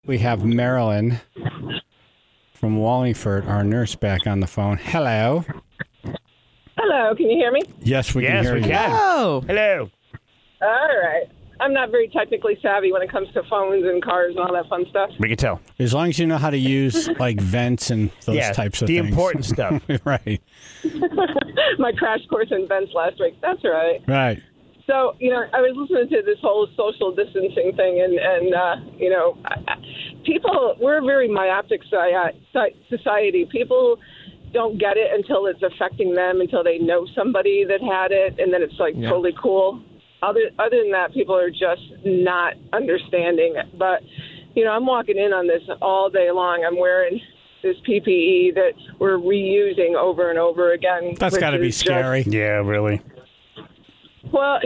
We have Marilyn from Wallingford, our nurse, back on the phone. Hello. Hello, can you hear me? Yes, we can hear you. Hello. Hello. All right. I'm not very technically savvy when it comes to phones and cars and all that fun stuff. We can tell. As long as you know how to use like vents and those types of the things. important stuff. Right. My crash course in vents last week. That's right. Right. So, I was listening to this whole social distancing thing, and people, we're a very myopic society. People don't get it until it's affecting them, until they know somebody that had it, and then it's like totally cool. Other than that, people are just not understanding. But, I'm walking in on this all day long. I'm wearing this PPE that we're reusing over and over again. That's got to be scary. Yeah, really. Well,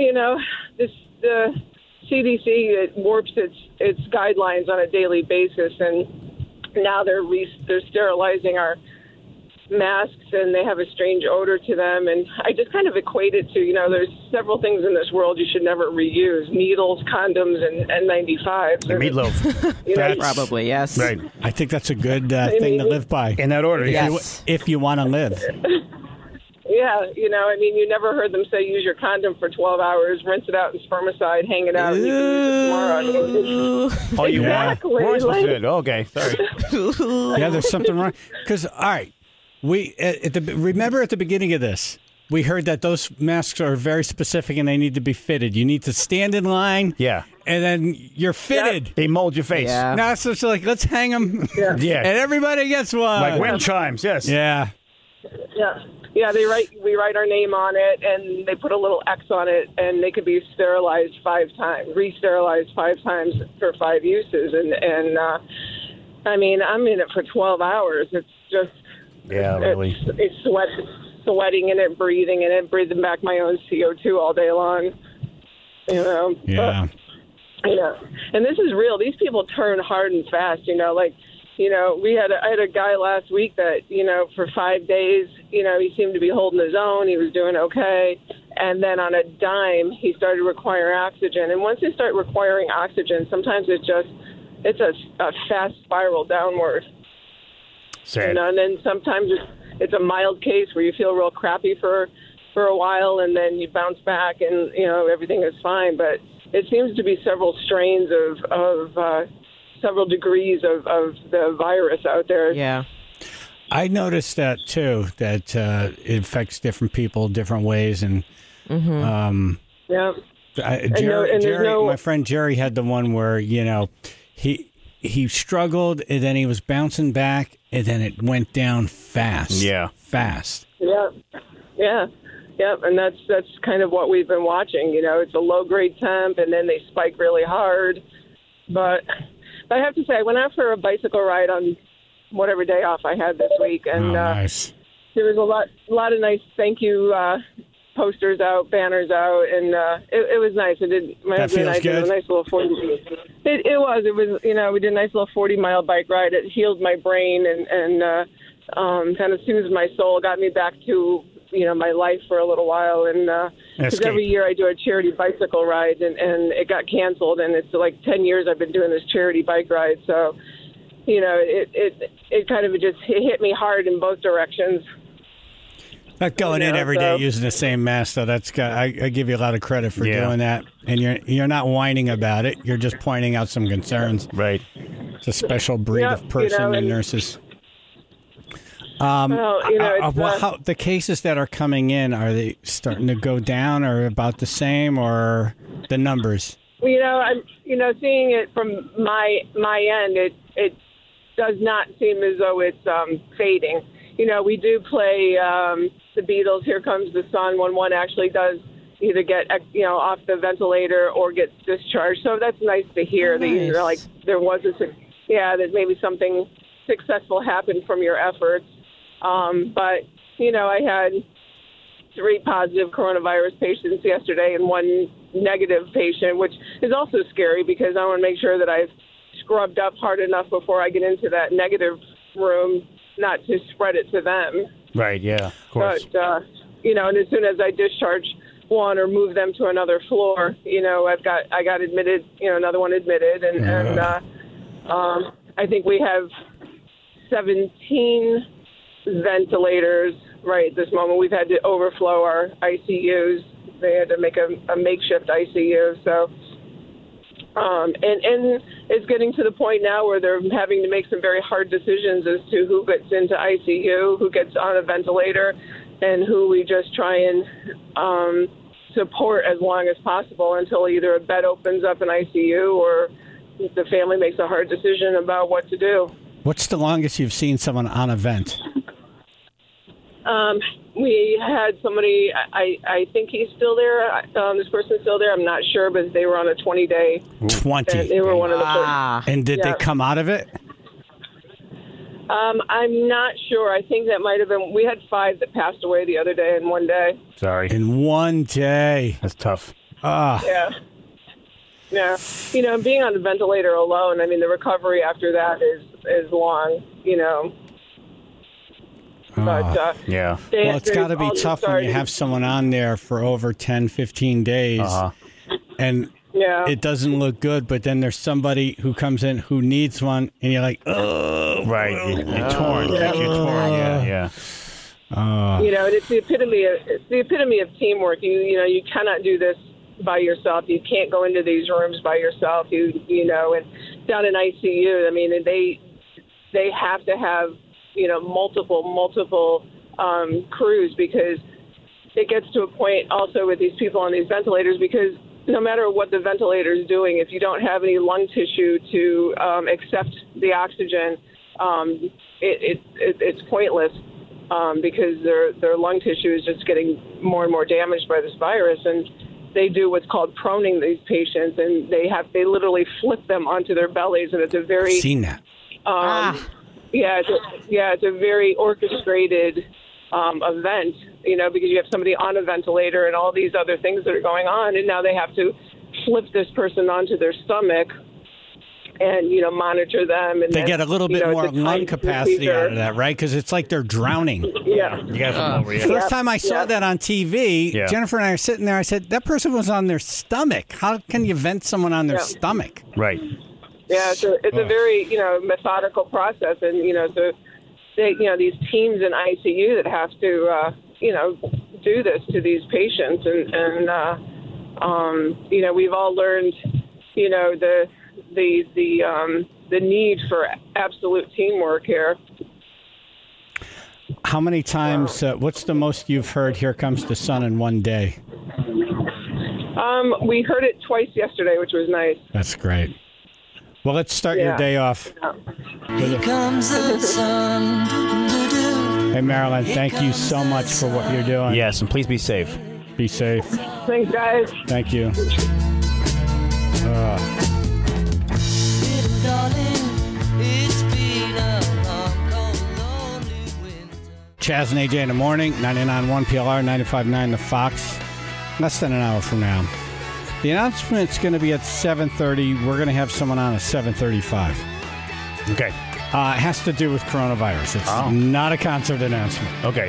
the CDC, it warps its guidelines on a daily basis, and now they're sterilizing our masks, and they have a strange odor to them. And I just kind of equate it to, there's several things in this world you should never reuse: needles, condoms, and N95s. And meatloaf. Probably, yes. Right. I think that's a good thing to live by. In that order. Yes. If you want to live. Yeah, you never heard them say use your condom for 12 hours, rinse it out in spermicide, hang it out, and you can use it tomorrow. Oh, you Exactly. weren't supposed to do it. Okay, sorry. Yeah, there's something wrong. Because, all right, remember at the beginning of this, we heard that those masks are very specific and they need to be fitted. You need to stand in line. Yeah. And then you're fitted. They mold your face. Yeah. Now it's just like, let's hang them. Yeah. Yeah. And everybody gets one. Like wind chimes, yes. Yeah. Yeah. Yeah, we write our name on it, and they put a little X on it, and they could be sterilized 5 times, re-sterilized 5 times for 5 uses. And I'm in it for 12 hours. It's just... Yeah, really. It's sweating in it, breathing in it, breathing back my own CO2 all day long. Yeah. And this is real. These people turn hard and fast, I had a guy last week that, for 5 days, he seemed to be holding his own. He was doing okay. And then on a dime, he started requiring oxygen. And once you start requiring oxygen, sometimes it's a fast spiral downward. Sad. And then sometimes it's a mild case where you feel real crappy for a while, and then you bounce back and, everything is fine. But it seems to be several strains of several degrees of the virus out there. Yeah. I noticed that, too, that it affects different people different ways. And Yeah. My friend Jerry had the one where, he struggled, and then he was bouncing back, and then it went down fast. Yeah. Fast. Yeah. Yeah. Yep, and that's kind of what we've been watching. It's a low-grade temp, and then they spike really hard. But I have to say, I went out for a bicycle ride on whatever day off I had this week, and nice. There was a lot of nice thank you posters out, banners out, and it was nice. My husband and I did a nice little 40. It was. We did a nice little 40-mile bike ride. It healed my brain and kind of soothed my soul, got me back to my life for a little while. And because every year I do a charity bicycle ride, and it got canceled, and it's like 10 years I've been doing this charity bike ride. So, it kind of it hit me hard in both directions. Not going in every day using the same mask, though. I give you a lot of credit for doing that, and you're not whining about it. You're just pointing out some concerns. Right. It's a special breed of person and nurses. The cases that are coming in, are they starting to go down, or about the same, or the numbers? I'm seeing it from my end. It does not seem as though it's fading. We do play the Beatles' "Here Comes the Sun" when one actually does either get off the ventilator or gets discharged. So that's nice to hear. Nice. That there was that maybe something successful happened from your efforts. But I had 3 positive coronavirus patients yesterday and 1 negative patient, which is also scary because I want to make sure that I've scrubbed up hard enough before I get into that negative room, not to spread it to them. Right, yeah, of course. But, and as soon as I discharge one or move them to another floor, I got admitted, another one admitted, and I think we have 17 ventilators right at this moment. We've had to overflow our ICUs. They had to make a makeshift ICU. So, and it's getting to the point now where they're having to make some very hard decisions as to who gets into ICU, who gets on a ventilator, and who we just try and support as long as possible until either a bed opens up in ICU or the family makes a hard decision about what to do. What's the longest you've seen someone on a vent? We had somebody, I think he's still there. This person's still there. I'm not sure, but they were on a 20-day. 20. They were one of the first. And did they come out of it? I'm not sure. I think that might have been. We had 5 that passed away the other day in one day. Sorry. In one day. That's tough. Yeah. Yeah. You know, being on the ventilator alone, I mean, the recovery after that is long, you know. But, yeah. Well, it's got to be tough when you have someone on there for over 10, 15 days. And it doesn't look good, but then there's somebody who comes in who needs one, and you're like, oh. Right. You're torn. You're torn. Yeah. You know, and it's the epitome of teamwork. You know, you cannot do this by yourself. You can't go into these rooms by yourself. You know, and down in ICU, I mean, they have to have, you know, multiple crews, because it gets to a point also with these people on these ventilators, because no matter what the ventilator is doing, if you don't have any lung tissue to accept the oxygen, it's pointless, because their lung tissue is just getting more and more damaged by this virus. And they do what's called proning these patients, and they literally flip them onto their bellies, and it's a very I've seen that. It's a very orchestrated event, you know, because you have somebody on a ventilator and all these other things that are going on, and now they have to flip this person onto their stomach and, you know, monitor them. And they get a little bit more lung capacity out of that, right? Because it's like they're drowning. Yeah. You got to come over. Yeah. First time I saw that on TV, Jennifer and I are sitting there. I said, that person was on their stomach. How can you vent someone on their stomach? Right. Yeah, it's a very, you know, methodical process. And, you know, so they, you know, these teams in ICU that have to, you know, do this to these patients. And you know, we've all learned, you know, the need for absolute teamwork here. How many times, what's the most you've heard, "Here Comes the Sun" in one day? We heard it twice yesterday, which was nice. That's great. Well, let's start your day off. Here comes the sun. Hey, Marilyn, thank you so much for what you're doing. Yes, and please be safe. Be safe. Thanks, guys. Thank you. Chaz and AJ in the morning, 99.1 PLR, 95.9 The Fox. Less than an hour from now. The announcement's going to be at 7:30. We're going to have someone on at 7:35. Okay. It has to do with coronavirus. It's not a concert announcement. Okay.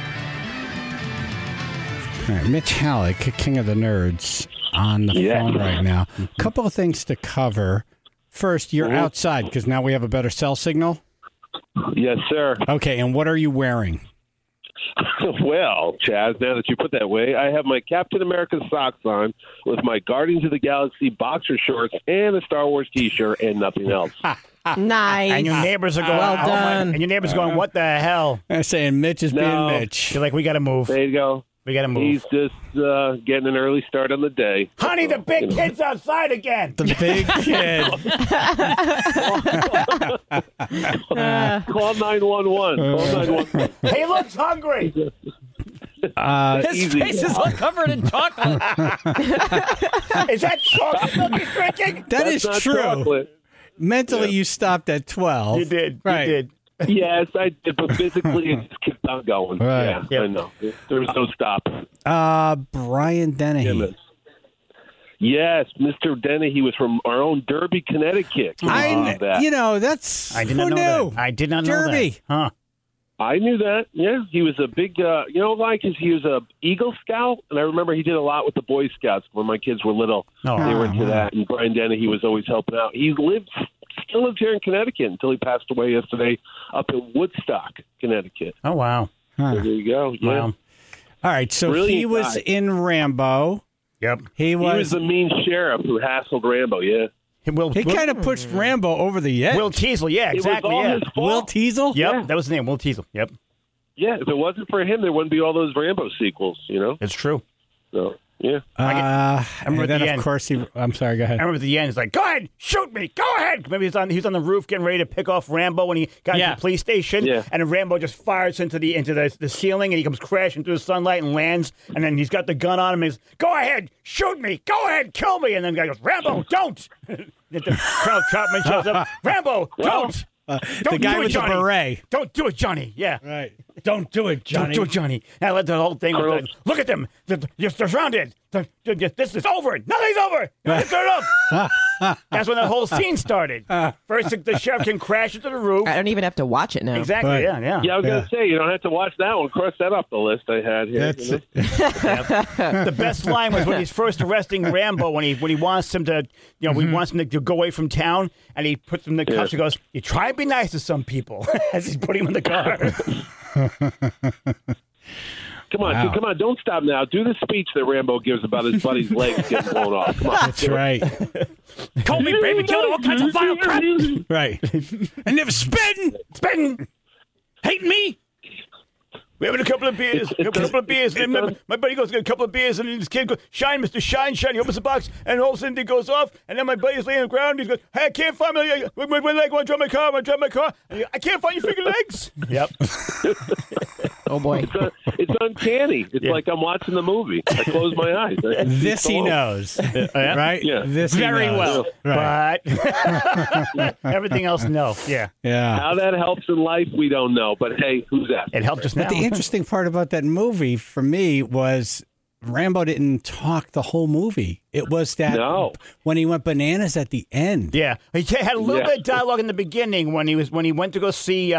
All right, Mitch Halleck, King of the Nerds, on the phone right now. A couple of things to cover. First, you're outside because now we have a better cell signal. Yes, sir. Okay, and what are you wearing? Well, Chaz, now that you put that way, I have my Captain America socks on with my Guardians of the Galaxy boxer shorts and a Star Wars T-shirt and nothing else. Nice. And your neighbors are going, well done. And your neighbors going, what the hell? They're saying Mitch is being Mitch. You're like, we got to move. There you go. We got to move. He's just getting an early start on the day. Honey, the big kid's outside again. The big kid. Call 911. He looks hungry. His face is all covered in chocolate. Is that chocolate milk he's drinking? That's not true. Chocolate. Mentally, you stopped at 12. You did. Right. You did. Yes, I did, but physically it just kept on going. Right. Yeah, I know. There was no stop. Brian Dennehy. Yes, Mr. Dennehy was from our own Derby, Connecticut. You know, that's I did not know that. I did not know Derby. that. Huh. I knew that. Yeah, he was a big, you know, like he was a Eagle Scout, and I remember he did a lot with the Boy Scouts when my kids were little. They were into that, and Brian Dennehy was always helping out. He lived still lives here in Connecticut until he passed away yesterday up in Woodstock, Connecticut. Oh, wow. So there you go. Yeah. Wow. All right, so Brilliant he was guy. in Rambo. Yep. He was the mean sheriff who hassled Rambo, yeah. He kind of pushed Rambo over the edge. Will Teasel, yeah, exactly. It was all Yeah. his fault. Will Teasel? Yep, Yeah. that was the name, Will Teasel. Yep. Yeah, if it wasn't for him, there wouldn't be all those Rambo sequels, you know? It's true. So, yeah. And remember at then, the of end. course, I'm sorry, go ahead. I remember at the end, he's like, go ahead, shoot me, go ahead. Maybe he was on the roof getting ready to pick off Rambo when he got into the police station. Yeah. And then Rambo just fires into the ceiling and he comes crashing through the sunlight and lands. And then he's got the gun on him and he's, go ahead, shoot me, go ahead, kill me. And then the guy goes, Rambo, don't. Colonel Chapman shows up, Rambo, don't. The guy with Johnny. the beret. Don't do it, Johnny. Yeah. Right. Don't do it, Johnny. Don't do it, Johnny. And I let the whole thing. Look at them. They're surrounded. This is over. Nothing's over. Turn it off. That's when the whole scene started. First, the sheriff can crash into the roof. I don't even have to watch it now. Exactly. Right. Yeah. Yeah, I was going to say, you don't have to watch that one. Cross that off the list I had here. That's The best line was when he's first arresting Rambo when he wants him to, he wants him to go away from town, and he puts him in the cuffs and goes, "You try and be nice to some people," as he's putting him in the car. Come on, don't stop now. Do the speech that Rambo gives about his buddy's legs getting blown off. Come on. That's right. Call me baby killer, all kinds of vile crap. Right. And never spitting. Hating me. We're having a couple of beers. And my buddy goes, get a couple of beers, and this kid goes, Shine, Mr. Shine. He opens the box, and all of a sudden it goes off, and then my buddy's laying on the ground, and he goes, hey, I can't find my leg, I want to drive my car. And I can't find your finger legs. Yep. Oh, boy. It's uncanny. It's like I'm watching the movie. I close my eyes. This he knows. Right? Yeah. This Very he knows. well. Right. But everything else, no. Yeah. Yeah. How that helps in life, we don't know. But, hey, who's that? It helped us now. But the interesting part about that movie for me was Rambo didn't talk the whole movie. It was that when he went bananas at the end. Yeah, he had a little bit of dialogue in the beginning when he went to go see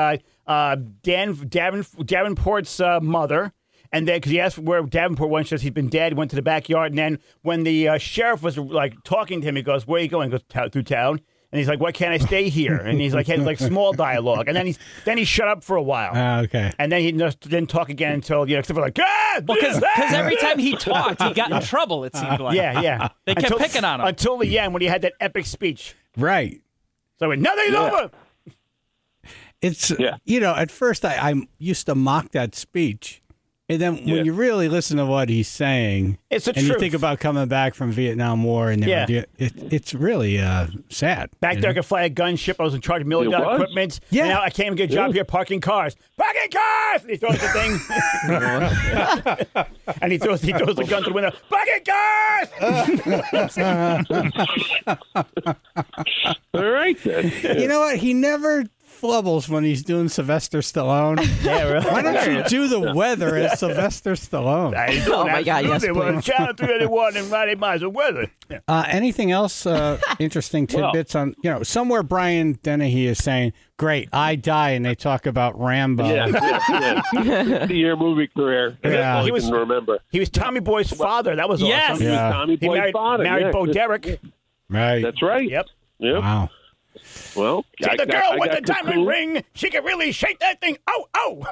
Davenport's mother, and then because he asked where Davenport went, says he's been dead. Went to the backyard, and then when the sheriff was like talking to him, he goes, "Where are you going?" He goes, "Through town." And he's like, "Why can't I stay here?" And he's like, had like small dialogue, and then he shut up for a while. Okay. And then he just didn't talk again until except for like, because every time he talked, he got in trouble. It seemed like. Yeah. They kept picking on him until the end when he had that epic speech. Right. So nothing's over. It's at first I used to mock that speech. And then when you really listen to what he's saying, it's and you think about coming back from Vietnam War, and it's really sad. Back there, I could fly a gunship. I was in charge of military equipment. Yeah. And now I can't even get a job here parking cars. Parking cars! And he throws the thing. And he throws the gun to the window. Parking cars! All right, then. You know what? He never flubbles when he's doing Sylvester Stallone. Yeah, really. Why don't you do the weather as Sylvester Stallone? Oh, my God, yes, please. Channel 381 and Roddy Miles of weather. Yeah. Anything else interesting tidbits on, somewhere Brian Dennehy is saying, great, I die, and they talk about Rambo. Yeah. 50-year movie career. Yeah. He was remember. He was Tommy Boy's father. That was Yes. awesome. Yeah. Tommy Boy's father. Married Bo Derek. Right. That's right. Yep. Wow. Well, See the girl with the diamond ring. She can really shake that thing. Oh.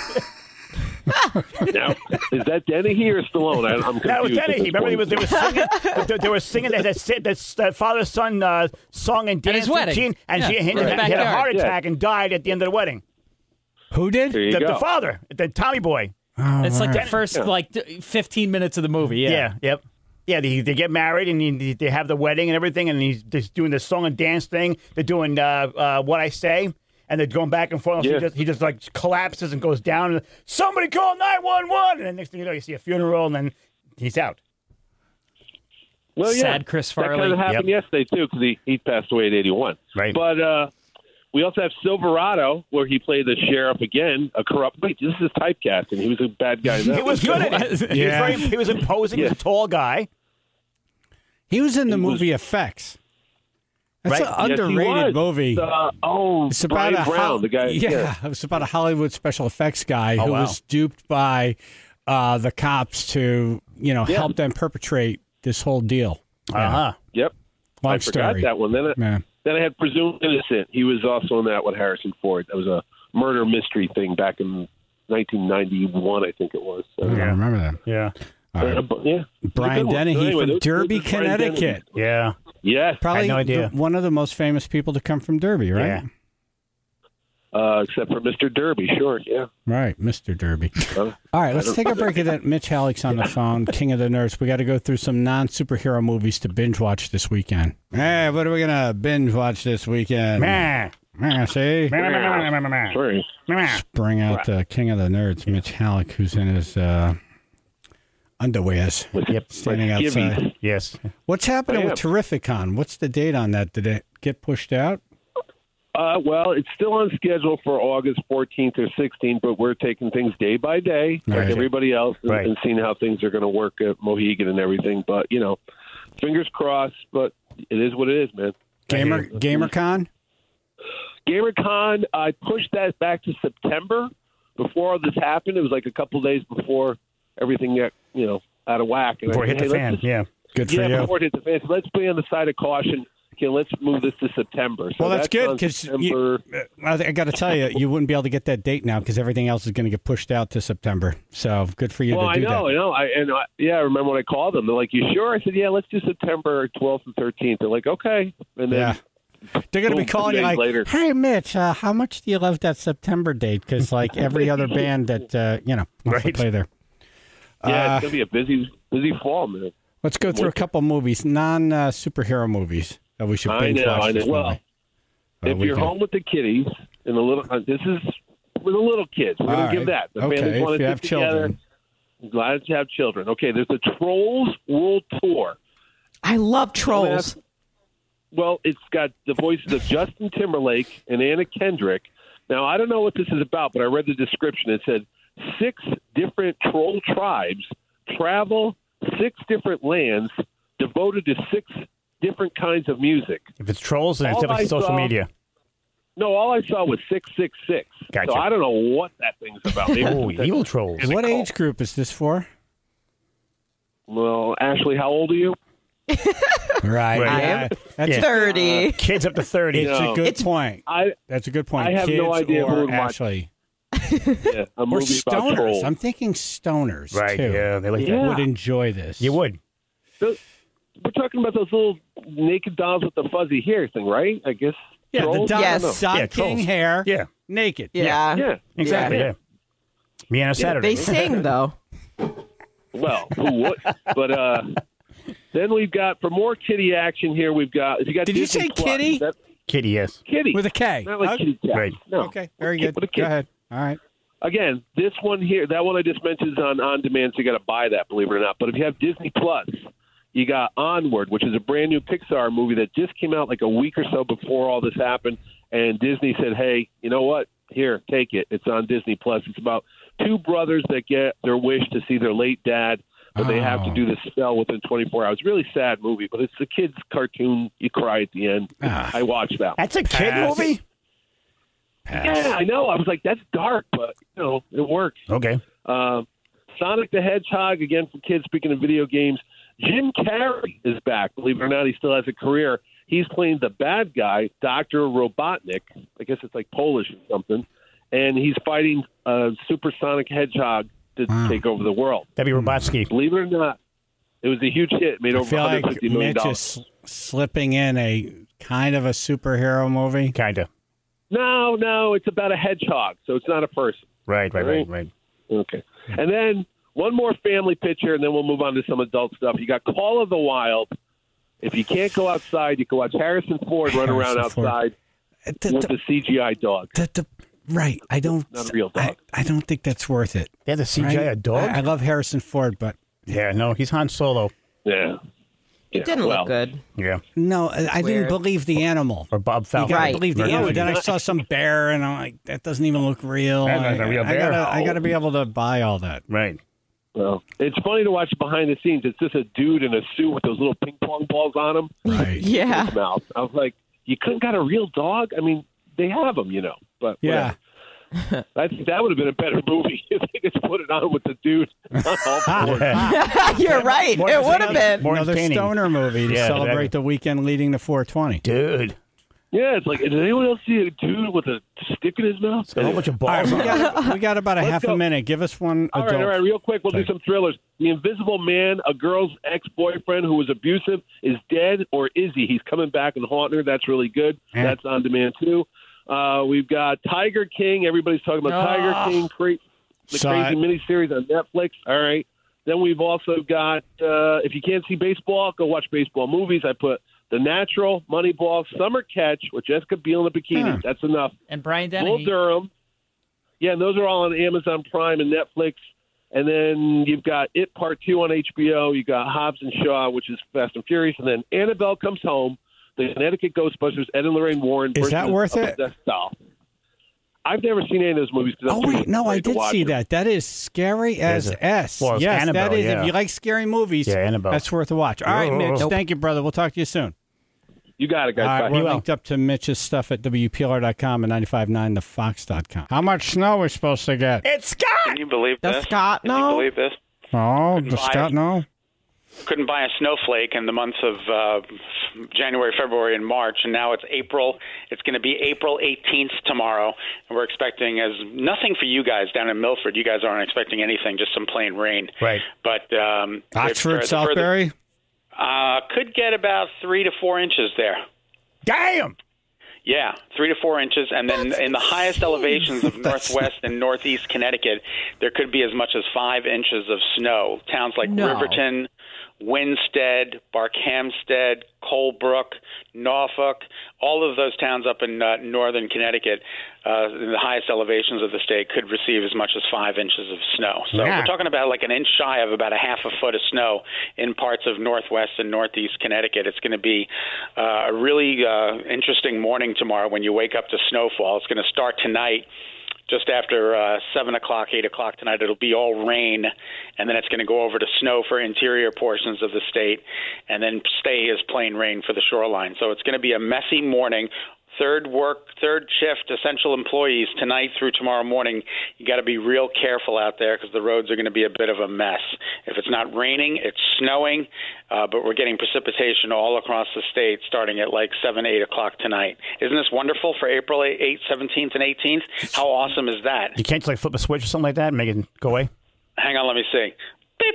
Now, is that Dennehy or Stallone? I'm confused. That was Dennehy. Remember, they were singing that father-son song and dance his wedding. routine, and Yeah. he had a heart attack and died at the end of the wedding. Who did? There you go. The father, the Tommy Boy. Oh, It's like the first 15 minutes of the movie. Yeah. Yep. Yeah, they get married and they have the wedding and everything, and he's just doing the song and dance thing. They're doing What I Say, and they're going back and forth. Yeah. He just like collapses and goes down. And somebody call 911, and then next thing you know, you see a funeral, and then he's out. Well, Sad Chris Farley. That kind of happened yesterday, too, because he passed away at 81. Right. But we also have Silverado, where he played the sheriff again, a corrupt... Wait, this is typecasting. He was a bad guy. He was good at it. He was imposing. He's a tall guy. He was in the movie Effects. That's Right. an underrated movie. It's about Brian Brown, the guy. Yeah, it was about a Hollywood special effects guy who was duped by the cops to, help them perpetrate this whole deal. Uh-huh. Yep. Long I story. forgot that one. Then Then I had Presumed Innocent. He was also in that with Harrison Ford. That was a murder mystery thing back in 1991, I think it was. I remember that. Yeah. Yeah. Brian Dennehy from Derby, Connecticut. Yeah. Yes. Probably I had no idea. one of the most famous people to come from Derby, right? Yeah. Except for Mr. Derby, sure, yeah. Right, Mr. Derby. All right, let's take a break of that. Mitch Halleck's on the phone, King of the Nerds. We got to go through some non-superhero moves to binge watch this weekend. Hey, what are we going to binge watch this weekend? See? Sorry. Bring out the King of the Nerds, Mitch Halleck, who's in his underwears. Yep. Standing outside. Yes. What's happening with Terrificon? What's the date on that? Did it get pushed out? Well, it's still on schedule for August 14th or 16th, but we're taking things day by day, like everybody else, and seeing how things are going to work at Mohegan and everything. But, fingers crossed, but it is what it is, man. GamerCon? GamerCon, I pushed that back to September. Before all this happened, it was like a couple days before everything got, out of whack. And before it hit the fan, yeah. Good for you. Before it hit the fan. So let's be on the side of caution. Okay, let's move this to September. So well, that's good because I got to tell you, you wouldn't be able to get that date now because everything else is going to get pushed out to September. So good for you to do that. I know. I remember when I called them. They're like, "You sure?" I said, "Yeah, let's do September 12th and 13th." They're like, "Okay," and then. Yeah. They're going to be calling you like, later. "Hey, Mitch, how much do you love that September date?" Because like every other band that wants to play there. Yeah, it's going to be a busy fall, man. Let's go through a couple movies, non-superhero movies that we should binge watch. I know. Well, if you're home with the kiddies and the little, this is with the little kids. We're going to give that. The families want to get together. I'm glad to have children. Okay, there's the Trolls World Tour. I love Trolls. Well, it's got the voices of Justin Timberlake and Anna Kendrick. Now, I don't know what this is about, but I read the description. It said 6 different troll tribes travel 6 different lands devoted to 6 different kinds of music. If it's Trolls, then it's definitely social media. No, all I saw was 666. Gotcha. So I don't know what that thing's about. Evil Trolls. What age group is this for? Well, Ashley, how old are you? Right. I am 30. Kids up to 30. It's a good point. That's a good point. I have Kids no idea or who Ashley. A or stoners. I'm thinking stoners, too. Yeah, they like that. Would enjoy this. You would. We're talking about those little naked dolls with the fuzzy hair thing, right? I guess. Yeah, trolls? the doll Sod King hair. Yeah. Naked. Yeah. Exactly. Yeah. Me on a Saturday. They sing, though. Well, who would? But then we've got, for more kitty action here, we've got. Did Disney you say Plus, kitty? Kitty, yes. Kitty. With a K. Not like kitty cat. Right. No. Okay, very good. Go ahead. All right. Again, this one here, that one I just mentioned is on demand, so you got to buy that, believe it or not. But if you have Disney Plus, you got Onward, which is a brand new Pixar movie that just came out like a week or so before all this happened. And Disney said, "Hey, you know what? Here, take it. It's on Disney Plus. It's about 2 brothers that get their wish to see their late dad, but they have to do the spell within 24 hours. Really sad movie, but it's a kid's cartoon. You cry at the end. I watched that. That's a kid movie? Yeah, I know. I was like, that's dark, but, it works. Okay. Sonic the Hedgehog, again, for kids, speaking of video games. Jim Carrey is back. Believe it or not, he still has a career. He's playing the bad guy, Dr. Robotnik. I guess it's like Polish or something. And he's fighting a supersonic hedgehog to take over the world. That'd be Robotsky. Believe it or not, it was a huge hit. It made over $150 million. Mitch is slipping in a kind of a superhero movie. Kind of. No, it's about a hedgehog, so it's not a person. Right. Okay. And then one more family picture, and then we'll move on to some adult stuff. You got Call of the Wild. If you can't go outside, you can watch Harrison Ford run around outside with the CGI dog. Right. I don't. Not a real dog. I don't think that's worth it. They have the CGI a dog? I love Harrison Ford, but. Yeah, no, he's Han Solo. Yeah. It didn't look good. Yeah. No, I didn't believe the animal. Or Bob Falcon. You gotta believe the animal. Then I saw some bear, and I'm like, that doesn't even look real. That's not a real bear. I got to be able to buy all that. Right. Well, it's funny to watch behind the scenes. It's just a dude in a suit with those little ping pong balls on him. Right. Yeah. His mouth. I was like, you couldn't got a real dog? I mean, they have them, But yeah. I think that would have been a better movie if they just put it on with the dude on all fours. You're right. It would have been. Another stoner movie to celebrate the weekend leading to 420. Dude. Yeah, it's like, did anyone else see a dude with a stick in his mouth? A whole bunch of balls. All right, we got about a half a minute. Give us one All adult. right, real quick. We'll do some thrillers. The Invisible Man, a girl's ex-boyfriend who was abusive, is dead, or is he? He's coming back and haunting her. That's really good. That's on demand, too. We've got Tiger King. Everybody's talking about Tiger King, the crazy miniseries on Netflix. All right. Then we've also got, if you can't see baseball, go watch baseball movies. I put The Natural, Moneyball, Summer Catch with Jessica Biel in a bikini. That's enough. And Brian Dennehy. Bull Durham. Yeah, and those are all on Amazon Prime and Netflix. And then you've got It Part 2 on HBO. You got Hobbs and Shaw, which is Fast and Furious. And then Annabelle Comes Home, the Connecticut Ghostbusters, Ed and Lorraine Warren. Is that worth it? I've never seen any of those movies. Oh, wait, no, I did see that. That is scary as S. Well, yes, Annabelle, that is. yeah. If you like scary movies, Annabelle. That's worth a watch. All right, Mitch, thank you, brother. We'll talk to you soon. You got it, guys. All right, we're linked up to Mitch's stuff at WPLR.com and 95.9thefox.com. How much snow are we supposed to get? It's Scott! Can you believe Does this? Scott Can you know? believe this? Oh, does Scott know? Couldn't buy a snowflake in the months of January, February, and March, and now it's April. It's going to be April 18th tomorrow, and we're expecting nothing for you guys down in Milford. You guys aren't expecting anything, just some plain rain. Right. But Oxford, Southbury? Could get about 3 to 4 inches there. Damn! Yeah, 3 to 4 inches, and then in the highest elevations of northwest and northeast Connecticut, there could be as much as 5 inches of snow. Towns like Riverton, Winstead, Barkhamsted, Colebrook, Norfolk, all of those towns up in northern Connecticut, in the highest elevations of the state, could receive as much as 5 inches of snow. So we're talking about like an inch shy of about a half a foot of snow in parts of northwest and northeast Connecticut. It's going to be a really interesting morning tomorrow when you wake up to snowfall. It's going to start tonight. Just after 7 o'clock, 8 o'clock tonight, it'll be all rain, and then it's going to go over to snow for interior portions of the state, and then stay as plain rain for the shoreline. So it's going to be a messy morning. Third shift essential employees tonight through tomorrow morning. You got to be real careful out there because the roads are going to be a bit of a mess. If it's not raining, it's snowing, but we're getting precipitation all across the state starting at like 7, 8 o'clock tonight. Isn't this wonderful for April 8th, 17th, and 18th? How awesome is that? You can't just like flip a switch or something like that and make it go away? Hang on, let me see. Beep,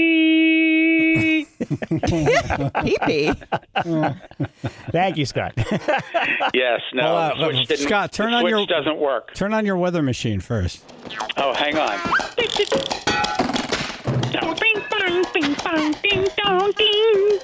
beep. Beep, beep. Thank you, Scott. Yes, no, the switch didn't, Scott, the switch doesn't work. Turn on your weather machine first. Oh, hang on. Bing bong, bing bong, ding dong, ding.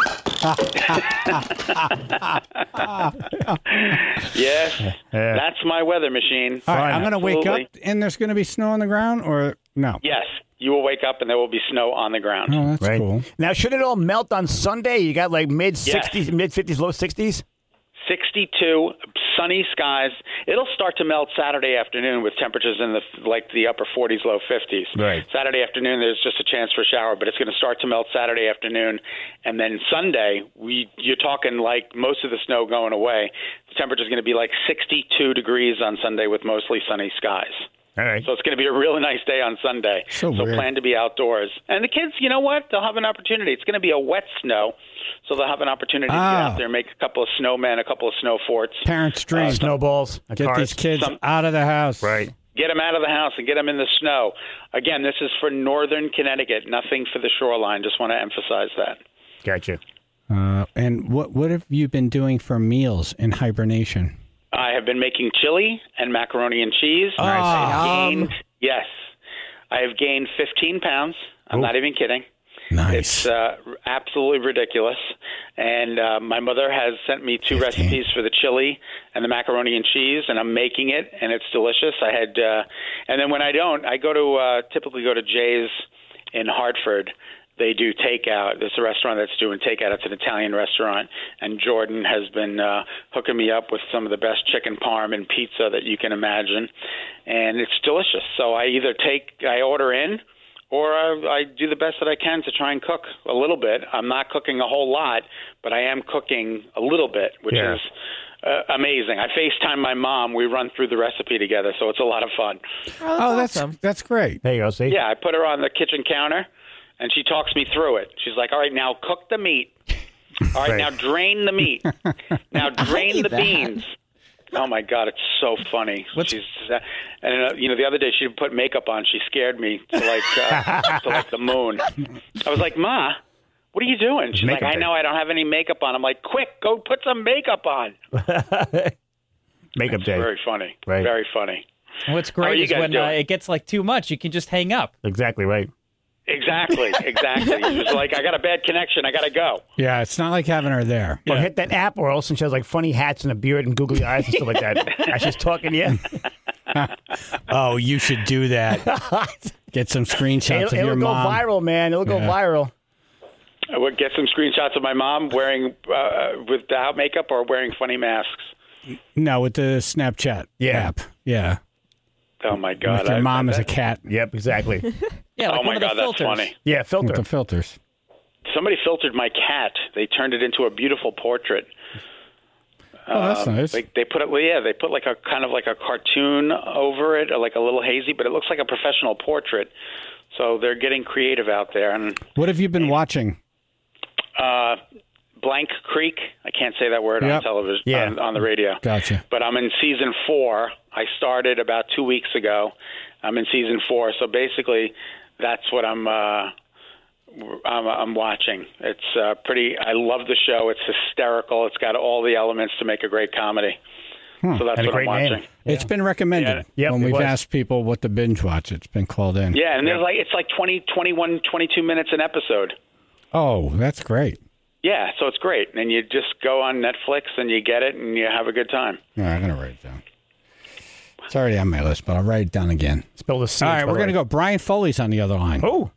Yes, that's my weather machine. All right, I'm going to wake up Absolutely. and there's going to be snow on the ground, or no? Yes, you will wake up and there will be snow on the ground. Oh, that's cool. Now, should it all melt on Sunday? You got like mid-60s, mid-50s, low 60s? 62, sunny skies. It'll start to melt Saturday afternoon with temperatures in the upper 40s, low 50s. Right. Saturday afternoon, there's just a chance for a shower, but it's going to start to melt Saturday afternoon. And then Sunday, you're talking like most of the snow going away. The temperature is going to be like 62 degrees on Sunday with mostly sunny skies. All right. So it's going to be a really nice day on Sunday. So weird. Plan to be outdoors. And the kids, you know what? They'll have an opportunity. It's going to be a wet snow, so they'll have an opportunity to get out there and make a couple of snowmen, a couple of snow forts. Parents' dream. Snowballs. Get these kids out of the house. Right. Get them out of the house and get them in the snow. Again, this is for northern Connecticut, nothing for the shoreline. Just want to emphasize that. Gotcha. And what have you been doing for meals in hibernation? I have been making chili and macaroni and cheese. Oh, I have gained 15 pounds. I'm not even kidding. Nice. It's absolutely ridiculous. And my mother has sent me 2 recipes for the chili and the macaroni and cheese, and I'm making it, and it's delicious. And then when I don't, I typically go to Jay's in Hartford. They do takeout. There's a restaurant that's doing takeout. It's an Italian restaurant, and Jordan has been hooking me up with some of the best chicken parm and pizza that you can imagine, and it's delicious. So I either order in, or I do the best that I can to try and cook a little bit. I'm not cooking a whole lot, but I am cooking a little bit, which is amazing. I FaceTime my mom. We run through the recipe together, so it's a lot of fun. Oh, that's great. There you go, see? Yeah, I put her on the kitchen counter, and she talks me through it. She's like, all right, now cook the meat. All right, now drain the meat. Now drain the beans. Oh my God, it's so funny. She's the other day she put makeup on. She scared me to like the moon. I was like, Ma, what are you doing? She's like, I know I don't have any makeup on. I'm like, quick, go put some makeup on. Makeup day. Very funny. Right. Very funny. What's great is when it gets like too much, you can just hang up. Exactly right. Exactly. It's like, I got a bad connection. I got to go. Yeah, it's not like having her there. Or hit that app, or else she has like funny hats and a beard and googly eyes and stuff like that. As she's talking to you. Oh, you should do that. Get some screenshots of your mom. It'll go viral, man. It'll go viral. I would get some screenshots of my mom wearing without makeup or wearing funny masks. No, with the Snapchat app. Yeah. Oh my God! With your mom is a cat. Yep, exactly. Yeah. Like oh my God, that's funny. Yeah, filter. With the filters. Somebody filtered my cat. They turned it into a beautiful portrait. Oh, that's nice. They put it. Yeah, they put like a kind of like a cartoon over it, or like a little hazy, but it looks like a professional portrait. So they're getting creative out there. And what have you been watching? Blank Creek. I can't say that word on television, on the radio. Gotcha. But I'm in season 4. I started about 2 weeks ago. I'm in season 4. So basically, that's what I'm watching. It's pretty. I love the show. It's hysterical. It's got all the elements to make a great comedy. So that's what I'm watching. It's been recommended when we've asked people what to binge watch. It's been called in. Yeah, and there's it's like 20, 21, 22 minutes an episode. Oh, that's great. Yeah, so it's great. And you just go on Netflix and you get it and you have a good time. All right, I'm going to write it down. It's already on my list, but I'll write it down again. Spell the C. All right, we're going to go. Brian Foley's on the other line. Oh.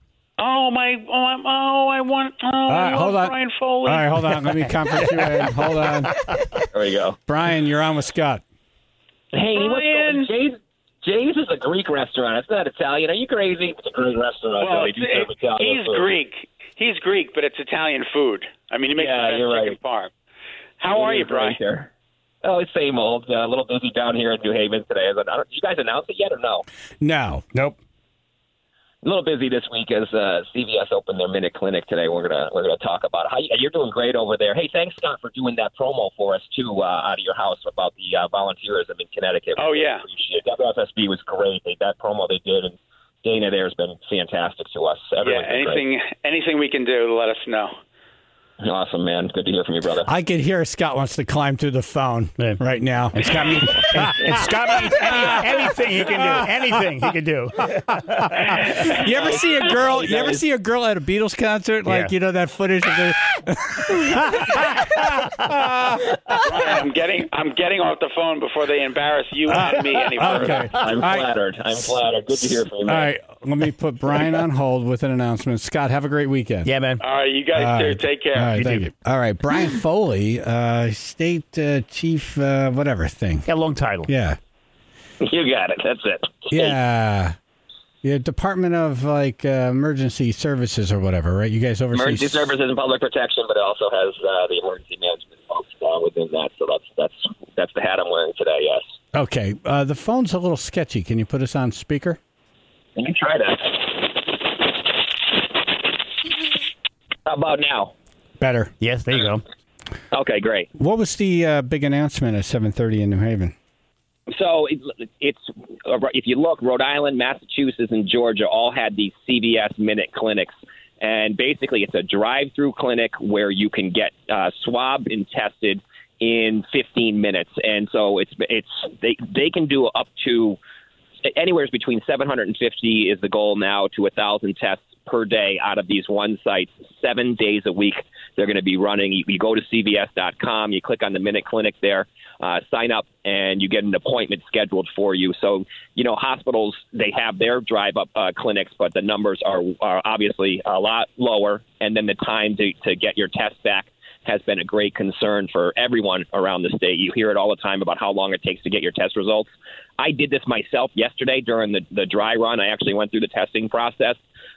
I want Brian Foley. All right, hold on. Let me conference you in. Hold on. There we go. Brian, you're on with Scott. Hey, what's going on? Jay's is a Greek restaurant. It's not Italian. Are you crazy? It's a Greek restaurant. Well, no, he's food. Greek. He's Greek, but it's Italian food. I mean, he makes the best chicken parm. How are you, Brian? Oh, it's same old. A little busy down here in New Haven today. Did you guys announce it yet or no? No. Nope. A little busy this week as CVS opened their Minute Clinic today. We're gonna talk about how you're doing great over there. Hey, thanks Scott for doing that promo for us too out of your house about the volunteerism in Connecticut. Oh yeah, appreciate it. WFSB was great. That promo they did, and Dana there has been fantastic to us. Anything we can do, let us know. Awesome, man. Good to hear from you, brother. I could hear Scott wants to climb through the phone right now. And Scott means anything he can do. Anything he can do. You ever see a girl? You ever see a girl at a Beatles concert? Like that footage of the. I'm getting off the phone before they embarrass you and me any further. Okay. I'm flattered. Good to hear from you, man. All right, let me put Brian on hold with an announcement. Scott, have a great weekend. Yeah, man. All right, you guys too. Take care. All right, thank you. All right, Brian Foley, state chief, whatever thing. Yeah, long title. Yeah. You got it. That's it. Yeah. Yeah, Department of Emergency Services or whatever, right? You guys oversee Emergency Services and Public Protection, but it also has the emergency management folks within that. So that's the hat I'm wearing today. Yes. Okay. The phone's a little sketchy. Can you put us on speaker? Let me try that. How about now? Better. Yes, there you go. Okay, great. What was the big announcement at 7:30 in New Haven? So it's if you look, Rhode Island, Massachusetts, and Georgia all had these CVS Minute Clinics. And basically it's a drive-through clinic where you can get swabbed and tested in 15 minutes. And so they can do up to anywhere between 750 is the goal now to 1,000 tests per day out of these one sites, 7 days a week. They're going to be running. You go to CVS.com, you click on the Minute Clinic there, sign up, and you get an appointment scheduled for you. So, hospitals, they have their drive-up clinics, but the numbers are obviously a lot lower. And then the time to get your test back has been a great concern for everyone around the state. You hear it all the time about how long it takes to get your test results. I did this myself yesterday during the dry run. I actually went through the testing process.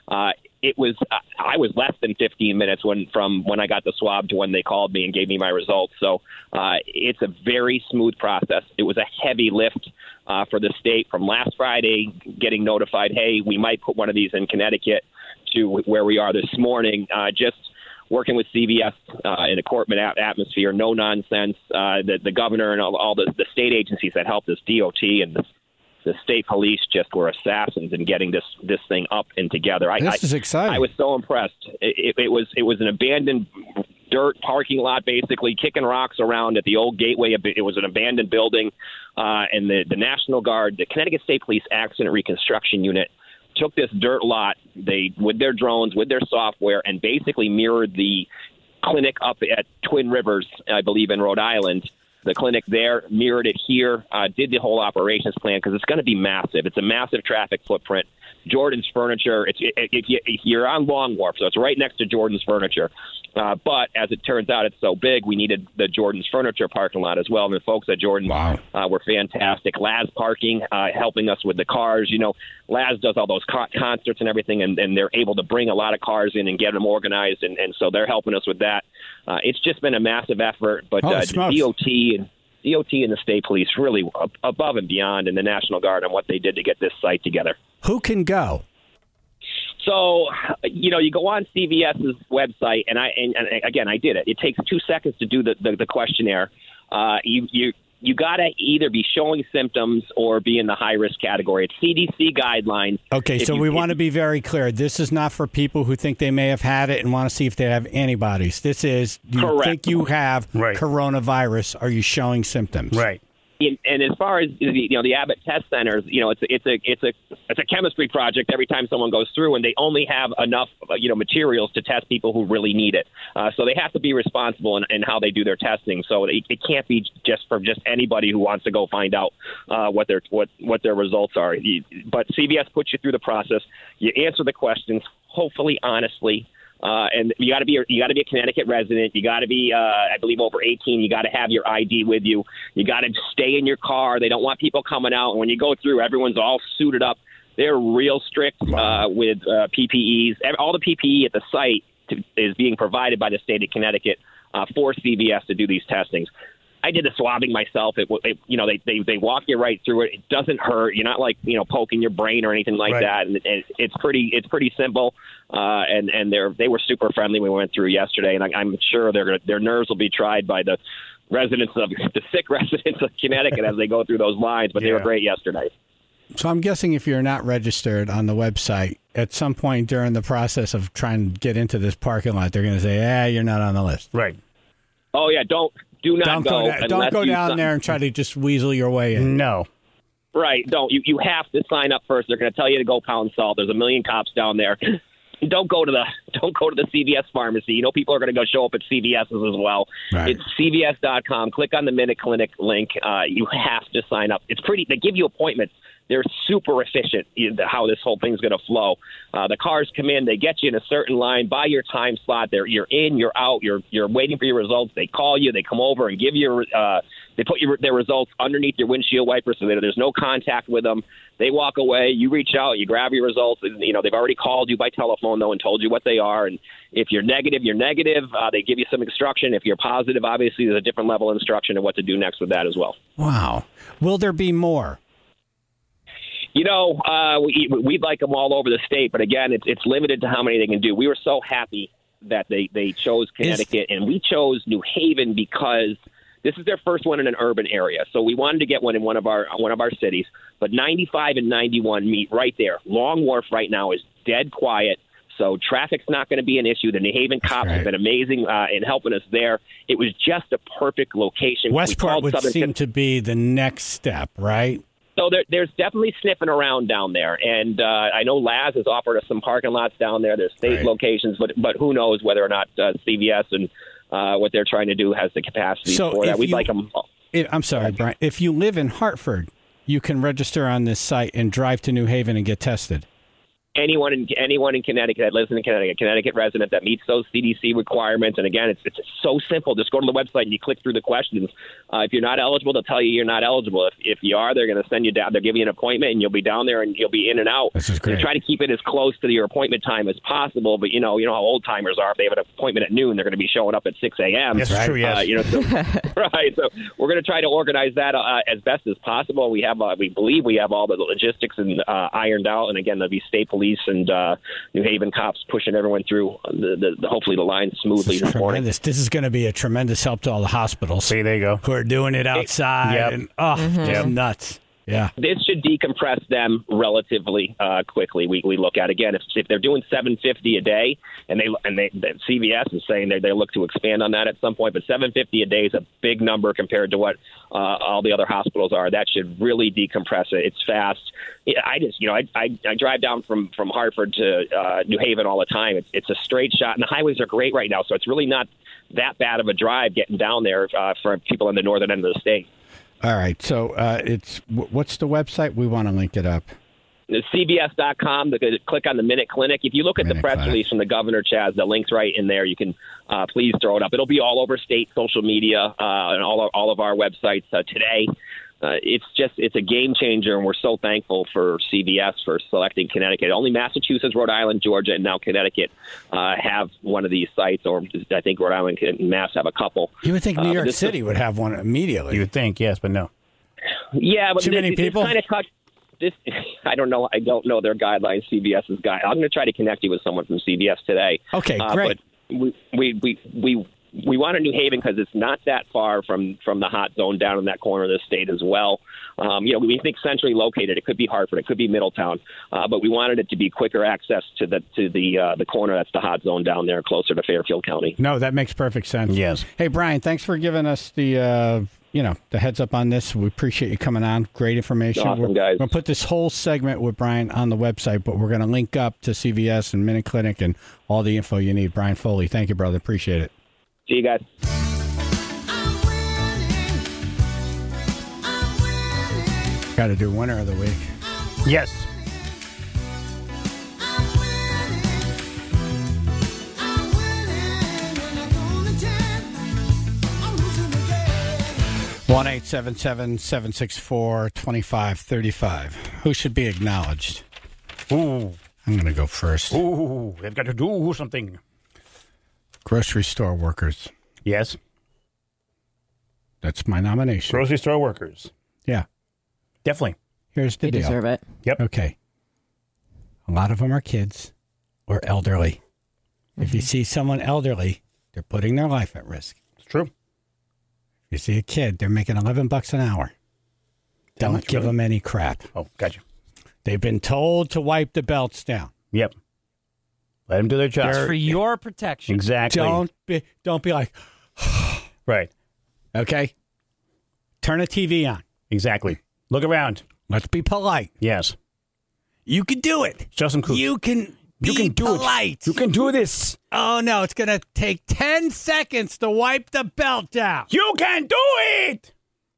I was less than 15 minutes from when I got the swab to when they called me and gave me my results. So it's a very smooth process. It was a heavy lift for the state from last Friday, getting notified, hey, we might put one of these in Connecticut, to where we are this morning. Just working with CVS in a corporate atmosphere, no nonsense. The governor and all the state agencies that helped us, DOT and the state police, just were assassins in getting this thing up and together. This is exciting. I was so impressed. It was an abandoned dirt parking lot, basically kicking rocks around at the old gateway. It was an abandoned building, and the National Guard, the Connecticut State Police Accident Reconstruction Unit, took this dirt lot, with their drones, with their software, and basically mirrored the clinic up at Twin Rivers, I believe, in Rhode Island. The clinic there, mirrored it here, did the whole operations plan because it's going to be massive. It's a massive traffic footprint. Jordan's Furniture, if you're on Long Wharf, so it's right next to Jordan's Furniture. But as it turns out, it's so big, we needed the Jordan's Furniture parking lot as well. And the folks at Jordan were fantastic. Laz Parking helping us with the cars. You know, Laz does all those concerts and everything, and they're able to bring a lot of cars in and get them organized, and so they're helping us with that. It's just been a massive effort, but DOT and the state police really above and beyond, and the National Guard on what they did to get this site together. Who can go? So, you know, you go on CVS's website, and again, I did it. It takes 2 seconds to do the questionnaire. You got to either be showing symptoms or be in the high-risk category. It's CDC guidelines. Okay, so we want to be very clear. This is not for people who think they may have had it and want to see if they have antibodies. This is, do you think you have coronavirus? Are you showing symptoms? Right. And as far as the Abbott test centers, it's a chemistry project every time someone goes through, and they only have enough materials to test people who really need it. So they have to be responsible in how they do their testing. So it can't be just anybody who wants to go find out what their results are. But CVS puts you through the process. You answer the questions, hopefully honestly. And you got to be a Connecticut resident. You got to be, I believe, over 18. You got to have your ID with you. You got to stay in your car. They don't want people coming out. And when you go through, everyone's all suited up. They're real strict with PPEs. All the PPE at the site is being provided by the state of Connecticut for CVS to do these testings. I did the swabbing myself. They walk you right through it. It doesn't hurt. You're not poking your brain or anything like that. And it's pretty simple. And they were super friendly when we went through yesterday. And I'm sure their nerves will be tried by the sick residents of Connecticut as they go through those lines. But they were great yesterday. So I'm guessing if you're not registered on the website, at some point during the process of trying to get into this parking lot, they're going to say, you're not on the list. Right. Oh yeah, don't go down there and try to just weasel your way in. No. Right. Don't. You have to sign up first. They're going to tell you to go pound salt. There's a million cops down there. Don't go to the CVS pharmacy. People are going to go show up at CVS's as well. Right. It's CVS.com. Click on the Minute Clinic link. You have to sign up. It's pretty. They give you appointments. They're super efficient in how this whole thing's going to flow. The cars come in, they get you in a certain line, by your time slot. You're in, you're out, you're waiting for your results. They call you, they come over and give you, they put their results underneath your windshield wiper so that there's no contact with them. They walk away, you reach out, you grab your results. And, they've already called you by telephone, though, and told you what they are. And if you're negative, you're negative. They give you some instruction. If you're positive, obviously, there's a different level of instruction of what to do next with that as well. Wow. Will there be more? We'd like them all over the state, but again, it's limited to how many they can do. We were so happy that they chose Connecticut, and we chose New Haven because this is their first one in an urban area. So we wanted to get one in one of our cities, but 95 and 91 meet right there. Long Wharf right now is dead quiet, so traffic's not going to be an issue. The New Haven cops have been amazing in helping us there. It was just a perfect location. Westport would seem to be the next step, right? So there's definitely sniffing around down there, and I know Laz has offered us some parking lots down there. There's state locations, but who knows whether or not CVS and what they're trying to do has the capacity for that. We'd like them. I'm sorry, Brian. If you live in Hartford, you can register on this site and drive to New Haven and get tested. Anyone in Connecticut that lives in Connecticut resident that meets those CDC requirements. And again, it's so simple. Just go to the website and you click through the questions. If you're not eligible, they'll tell you you're not eligible. If you are, they're going to send you down. They'll give you an appointment and you'll be down there and you'll be in and out. This is great. They try to keep it as close to your appointment time as possible. But you know how old timers are. If they have an appointment at noon, they're going to be showing up at 6 a.m. That's true. Yes. Right. So we're going to try to organize that as best as possible. We believe we have all the logistics and ironed out. And again, there'll be state police police and New Haven cops pushing everyone through hopefully the line smoothly this morning. This is going to be a tremendous help to all the hospitals. See, there you go. Who are doing it outside. Just nuts. Yeah. This should decompress them relatively quickly. We look at, again, if they're doing $750 a day, and CVS is saying they look to expand on that at some point, but $750 a day is a big number compared to what all the other hospitals are. That should really decompress it. It's fast. I drive down from Hartford to New Haven all the time. It's a straight shot, and the highways are great right now, so it's really not that bad of a drive getting down there for people in the northern end of the state. All right. So what's the website? We want to link it up. It's CBS.com. Click on the Minute Clinic. If you look at the press release from the governor, Chaz, the link's right in there. You can please throw it up. It'll be all over state social media and all of our websites today. It's a game changer, and we're so thankful for CVS for selecting Connecticut. Only Massachusetts, Rhode Island, Georgia, and now Connecticut have one of these sites, or I think Rhode Island and Mass have a couple. You would think New York City would have one immediately. You would think, yes, but no. Yeah, but too many people. I don't know. I don't know their guidelines. CVS's guide. I'm going to try to connect you with someone from CVS today. Okay, great. But we want a New Haven because it's not that far from the hot zone down in that corner of the state as well. We think centrally located. It could be Hartford. It could be Middletown. But we wanted it to be quicker access to the corner that's the hot zone down there, closer to Fairfield County. No, that makes perfect sense. Yes. Hey, Brian, thanks for giving us the heads up on this. We appreciate you coming on. Great information. Awesome, guys. We're going to put this whole segment with Brian on the website, but we're going to link up to CVS and Minute Clinic and all the info you need. Brian Foley, thank you, brother. Appreciate it. See you guys. Got to do winner of the week. Yes. One 877-764-2535. Who should be acknowledged? Ooh. I'm going to go first. Ooh, they've got to do something. Grocery store workers. Yes. That's my nomination. Grocery store workers. Yeah. Definitely. Here's the They deal. deserve it. Yep. Okay. A lot of them are kids or elderly. If you see someone elderly, they're putting their life at risk. It's true. If you see a kid, they're making $11 an hour. Don't give them any crap. Oh, gotcha. They've been told to wipe the belts down. Yep. Let them do their job. It's for your protection. Exactly. Don't be like, right. Okay? Turn a TV on. Exactly. Look around. Let's be polite. Yes. You can do it. Justin Cruz. You can do polite. You can do this. Oh, no. It's going to take 10 seconds to wipe the belt down. You can do it.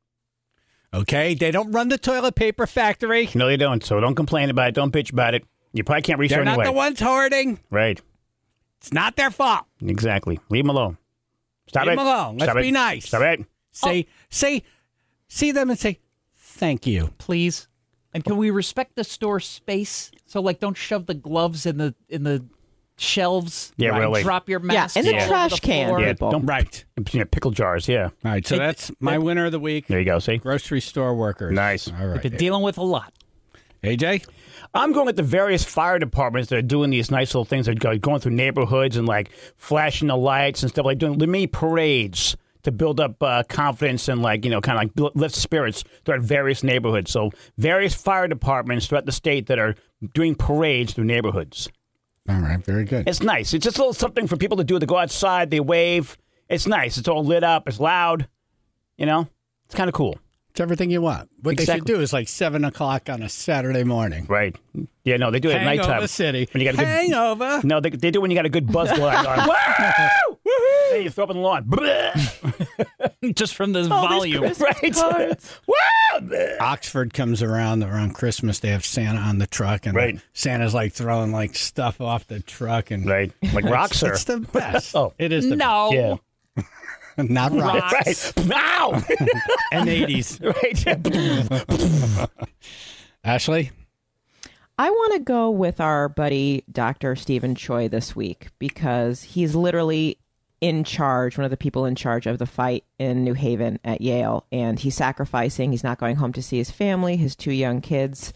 Okay? They don't run the toilet paper factory. No, they don't. So don't complain about it. Don't bitch about it. You probably can't reach They're her anyway. not the ones hoarding. Right. It's not their fault. Exactly. Leave them alone. Stop it. Leave them alone. Let's be nice. Stop it. See them and say, thank you. Please. And can we respect the store space? So, don't shove the gloves in the shelves. Yeah, right? really. Drop your mask. in the all over trash can. floor. Yeah, people. don't Right. Pickle jars. Yeah. All right, so that's my winner of the week. There you go. See. Grocery store workers. Nice. All right. They're dealing with a lot. AJ? I'm going with the various fire departments that are doing these nice little things. They're going through neighborhoods and flashing the lights and stuff, doing mini parades to build up confidence and lift spirits throughout various neighborhoods. So various fire departments throughout the state that are doing parades through neighborhoods. All right, very good. It's nice. It's just a little something for people to do. They go outside, they wave. It's nice. It's all lit up. It's loud. It's kind of cool. It's everything you want. What they should do is 7 o'clock on a Saturday morning. Right. Yeah, no, they do it at nighttime. Hangover City. When you got a good, Hangover. No, they do when you got a good buzz going on. Woo! Woohoo! Then you throw up on the lawn. Just from the volume. Right. Woo! Oxford comes around Christmas. They have Santa on the truck, and Santa's throwing stuff off the truck, and like rocks. It's the best. Oh, it is the no. best. Yeah. Not rocks. Right. Now. And 80s. Right. Ashley? I want to go with our buddy, Dr. Stephen Choi, this week because he's literally in charge, one of the people in charge of the fight in New Haven at Yale. And he's sacrificing. He's not going home to see his family, his 2 young kids.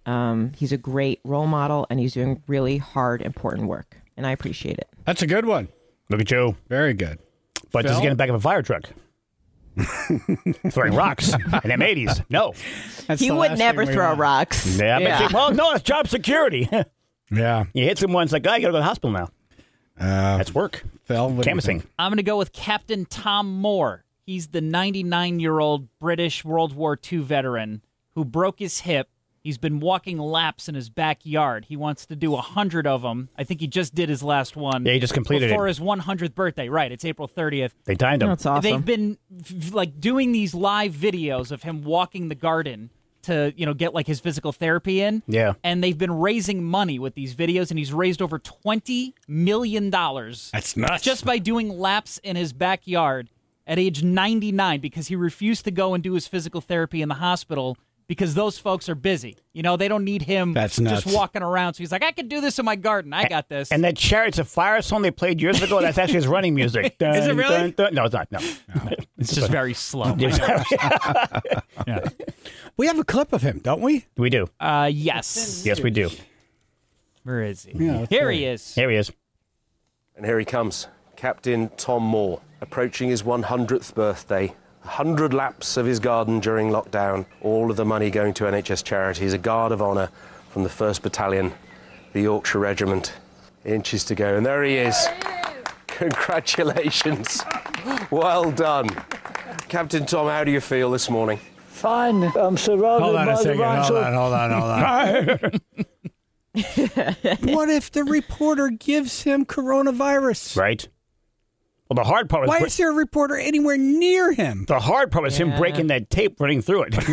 He's a great role model, and he's doing really hard, important work, and I appreciate it. That's a good one. Look at you. Very good. But does he get in the back of a fire truck? Throwing rocks in them 80s. No. He would never throw rocks. Yeah. Well, no, it's job security. Yeah. You hit someone, it's like, I got to go to the hospital now. That's work. Phil, canvassing. I'm going to go with Captain Tom Moore. He's the 99-year-old British World War II veteran who broke his hip. He's been walking laps in his backyard. He wants to do 100 of them. I think he just did his last one. Yeah, he just completed before it. his 100th birthday. Right, it's April 30th. They timed him. That's awesome. They've been doing these live videos of him walking the garden to get like his physical therapy in. Yeah. And they've been raising money with these videos, and he's raised over $20 million. That's nuts. Just by doing laps in his backyard at age 99 because he refused to go and do his physical therapy in the hospital because those folks are busy. They don't need him That's nuts. just walking around. So he's like, I can do this in my garden. I got this. And that Chariots of Fire song they played years ago, that's actually his running music. Is it really? No, it's not. No. It's just very slow. Yeah. We have a clip of him, don't we? We do. Yes. Yes, we do. Where is he? Yeah, Here he is. Here he is. And here he comes, Captain Tom Moore, approaching his 100th birthday. 100 laps of his garden during lockdown, all of the money going to NHS charities, a guard of honour from the 1st Battalion, the Yorkshire Regiment. Inches to go, and there he is. Congratulations. Well done. Captain Tom, how do you feel this morning? Fine. I'm surrounded Hold on by a second. the Hold on. What if the reporter gives him coronavirus? Right. Well, the hard part was... Why is there a reporter anywhere near him? The hard part was him breaking that tape running through it.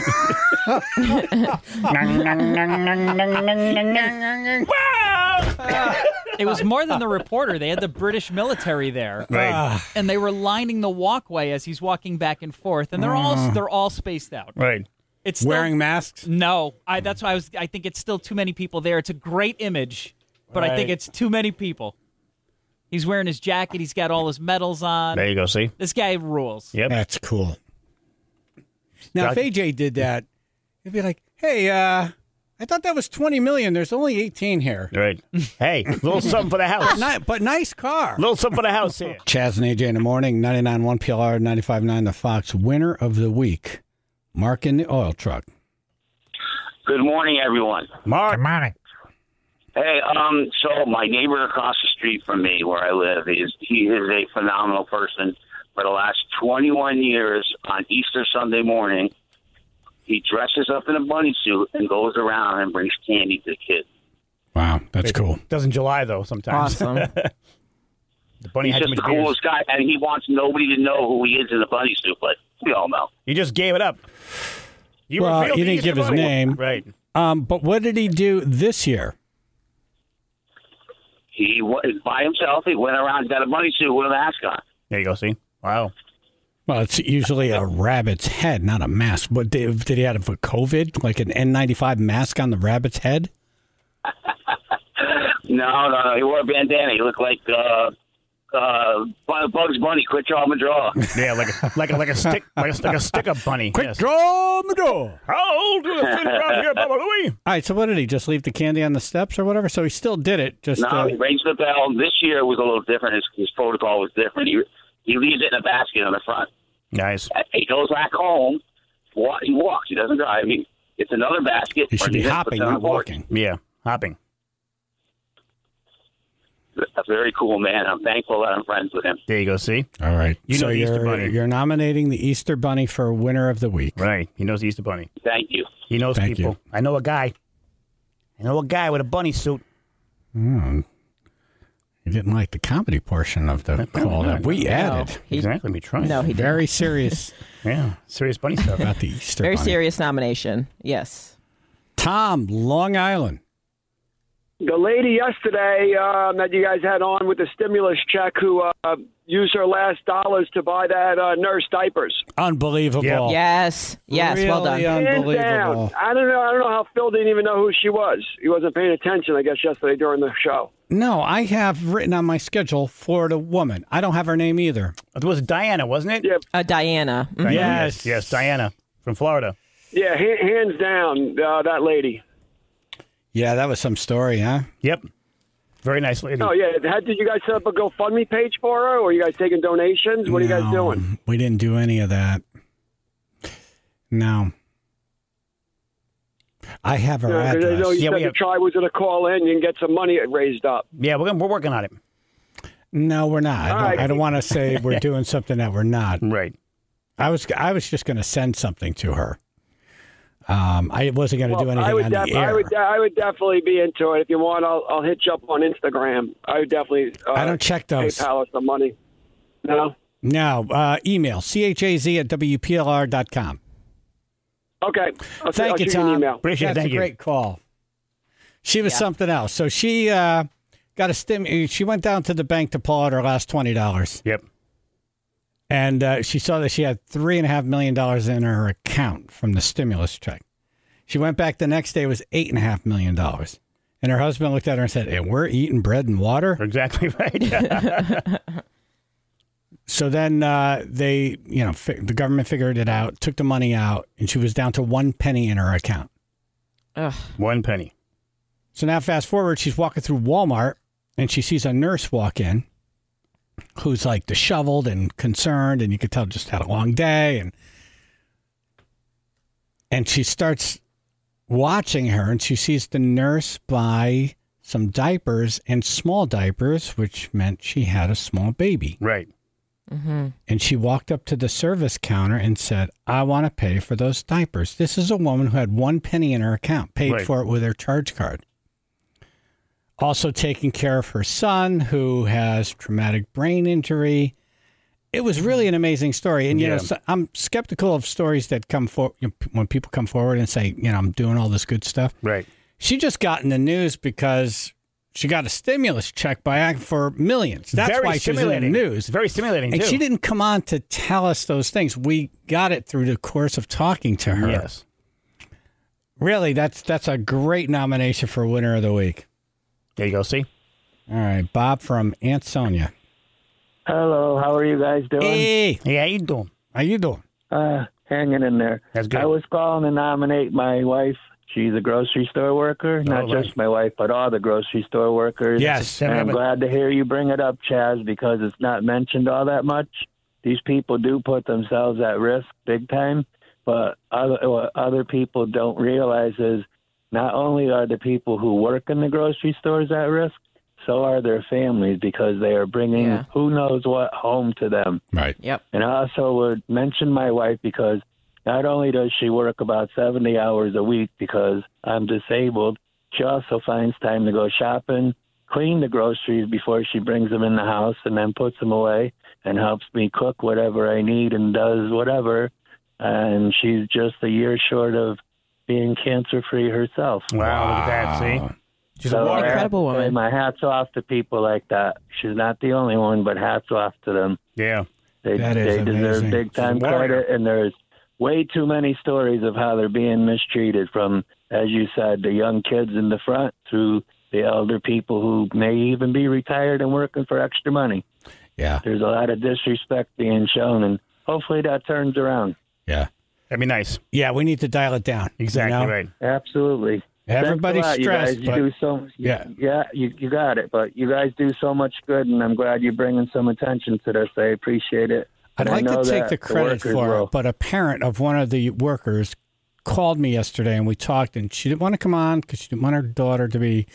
It was more than the reporter. They had the British military there. Right. And they were lining the walkway as he's walking back and forth. And they're all spaced out. Right. It's still, wearing masks? No. That's why I think it's still too many people there. It's a great image, but I think it's too many people. He's wearing his jacket. He's got all his medals on. There you go, see? This guy rules. Yep. That's cool. Now, if AJ did that, it'd be like, hey, I thought that was 20 million. There's only 18 here. Right. Hey, little something for the house. But nice car. Little something for the house here. Chaz and AJ in the morning, 99.1 PLR, 95.9 The Fox. Winner of the week, Mark in the oil truck. Good morning, everyone. Mark. Good morning. Hey, so my neighbor across the street from me where I live, he is a phenomenal person. For the last 21 years, on Easter Sunday morning, he dresses up in a bunny suit and goes around and brings candy to the kids. Wow, that's cool. Does in July, though, sometimes. Awesome. The bunny He's had just too the many beers. coolest guy, and he wants nobody to know who he is in the bunny suit, but we all know. You just gave it up. He didn't give his name. Right. But what did he do this year? He was by himself. He went around, got a bunny suit with a mask on. There you go, see? Wow. Well, it's usually a rabbit's head, not a mask. But did he have it for COVID, like an N95 mask on the rabbit's head? No. He wore a bandana. He looked like Bugs Bunny. Quit draw and draw. Yeah, like a stick, like a stick-up bunny. Quick draw, Mador. How old is the thing around here, Baba Louie? All right, so what did he just leave the candy on the steps or whatever? So he still did it. No, he rings the bell. This year was a little different. His protocol was different. He leaves it in a basket on the front. Nice. He goes back home. He walks. He doesn't drive. It's another basket. He should be hopping, not walking. Yeah, hopping. A very cool man. I'm thankful that I'm friends with him. There you go, see? All right. You know the Easter Bunny. You're nominating the Easter Bunny for winner of the week. Right. He knows the Easter Bunny. Thank you. He knows Thank people. you. I know a guy with a bunny suit. You didn't like the comedy portion of the call that we added. Exactly. Me trying. No, he didn't. Very serious. Yeah. Serious bunny stuff. About the Easter Very Bunny. serious nomination. Yes. Tom, Long Island. The lady yesterday that you guys had on with the stimulus check who used her last dollars to buy that nurse diapers. Unbelievable. Yep. Yes. Really well done. Unbelievable. Hands down. I don't know how Phil didn't even know who she was. He wasn't paying attention, I guess, yesterday during the show. No, I have written on my schedule Florida woman. I don't have her name either. It was Diana, wasn't it? Yeah. Diana. Mm-hmm. Yes, Diana from Florida. Yeah, hands down, that lady. Yeah, that was some story, huh? Yep. Very nice lady. Oh, yeah. Did you guys set up a GoFundMe page for her, or are you guys taking donations? What are you guys doing? We didn't do any of that. No. I have her address. I know you said the tribe was going to call in and get some money raised up. Yeah, we're working on it. No, we're not. I don't want to say we're doing something that we're not. Right. I was just going to send something to her. I wasn't going to do anything on the air. I would definitely be into it. If you want, I'll hit you up on Instagram. I would definitely. I don't check those. PayPal us some money. No. No. Email chaz@wplr.com. Okay. Thank you, Tom. Appreciate it. That's a great call. She was something else. So she got a She went down to the bank to pull out her last $20. Yep. And she saw that she had $3.5 million in her account from the stimulus check. She went back the next day, it was $8.5 million. And her husband looked at her and said, hey, we're eating bread and water? Exactly right. So then the government figured it out, took the money out, and she was down to 1 penny in her account. Ugh. 1 penny. So now fast forward, she's walking through Walmart, and she sees a nurse walk in who's like disheveled and concerned, and you could tell just had a long day. And she starts watching her, and she sees the nurse buy some diapers and small diapers, which meant she had a small baby. Right. Mm-hmm. And she walked up to the service counter and said, I want to pay for those diapers. This is a woman who had 1 penny in her account, paid for it with her charge card. Also taking care of her son, who has traumatic brain injury. It was really an amazing story. And, you know, I'm skeptical of stories that come forward when people come forward and say, I'm doing all this good stuff. Right. She just got in the news because she got a stimulus check for millions. That's why she's in the news. Very stimulating, and too. she didn't come on to tell us those things. We got it through the course of talking to her. Yes. Really, that's a great nomination for Winner of the Week. There you go, see? All right, Bob from Aunt Sonia. Hello, how are you guys doing? Hey. Hey, how you doing? How you doing? Hanging in there. That's good. I was calling to nominate my wife. She's a grocery store worker. Not just my wife, but all the grocery store workers. Yes. And I'm glad to hear you bring it up, Chaz, because it's not mentioned all that much. These people do put themselves at risk big time, but what other people don't realize is not only are the people who work in the grocery stores at risk, so are their families, because they are bringing who knows what home to them. Right. Yep. And I also would mention my wife because not only does she work about 70 hours a week because I'm disabled, she also finds time to go shopping, clean the groceries before she brings them in the house, and then puts them away and helps me cook whatever I need and does whatever. And she's just a year short of being cancer-free herself. Wow, look at that, see? She's an incredible woman. My hat's off to people like that. She's not the only one, but hats off to them. Yeah. They deserve big-time credit, and there's way too many stories of how they're being mistreated, from, as you said, the young kids in the front to the elder people who may even be retired and working for extra money. Yeah. There's a lot of disrespect being shown, and hopefully that turns around. Yeah. That'd be nice. Yeah, we need to dial it down. Exactly right. Absolutely. Everybody's stressed. You do so, you got it. But you guys do so much good, and I'm glad you're bringing some attention to this. I appreciate it. I'd like to take the credit for it, but a parent of one of the workers called me yesterday, and we talked, and she didn't want to come on because she didn't want her daughter to be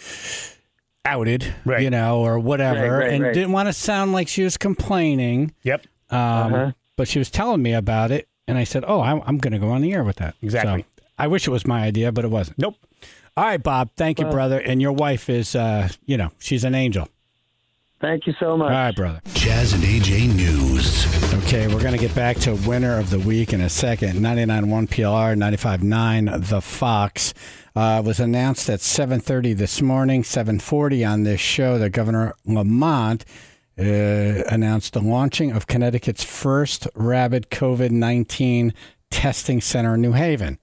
outed, or whatever, and didn't want to sound like she was complaining. Yep. But she was telling me about it, and I said, I'm going to go on the air with that. Exactly. So, I wish it was my idea, but it wasn't. Nope. All right, Bob. Thank you, brother. And your wife is, she's an angel. Thank you so much. All right, brother. Chaz and AJ News. Okay, we're going to get back to Winner of the Week in a second. 99.1 PLR, 95.9 The Fox. Was announced at 7:30 this morning, 7:40 on this show, that Governor Lamont announced the launching of Connecticut's first rabid COVID-19 testing center in New Haven.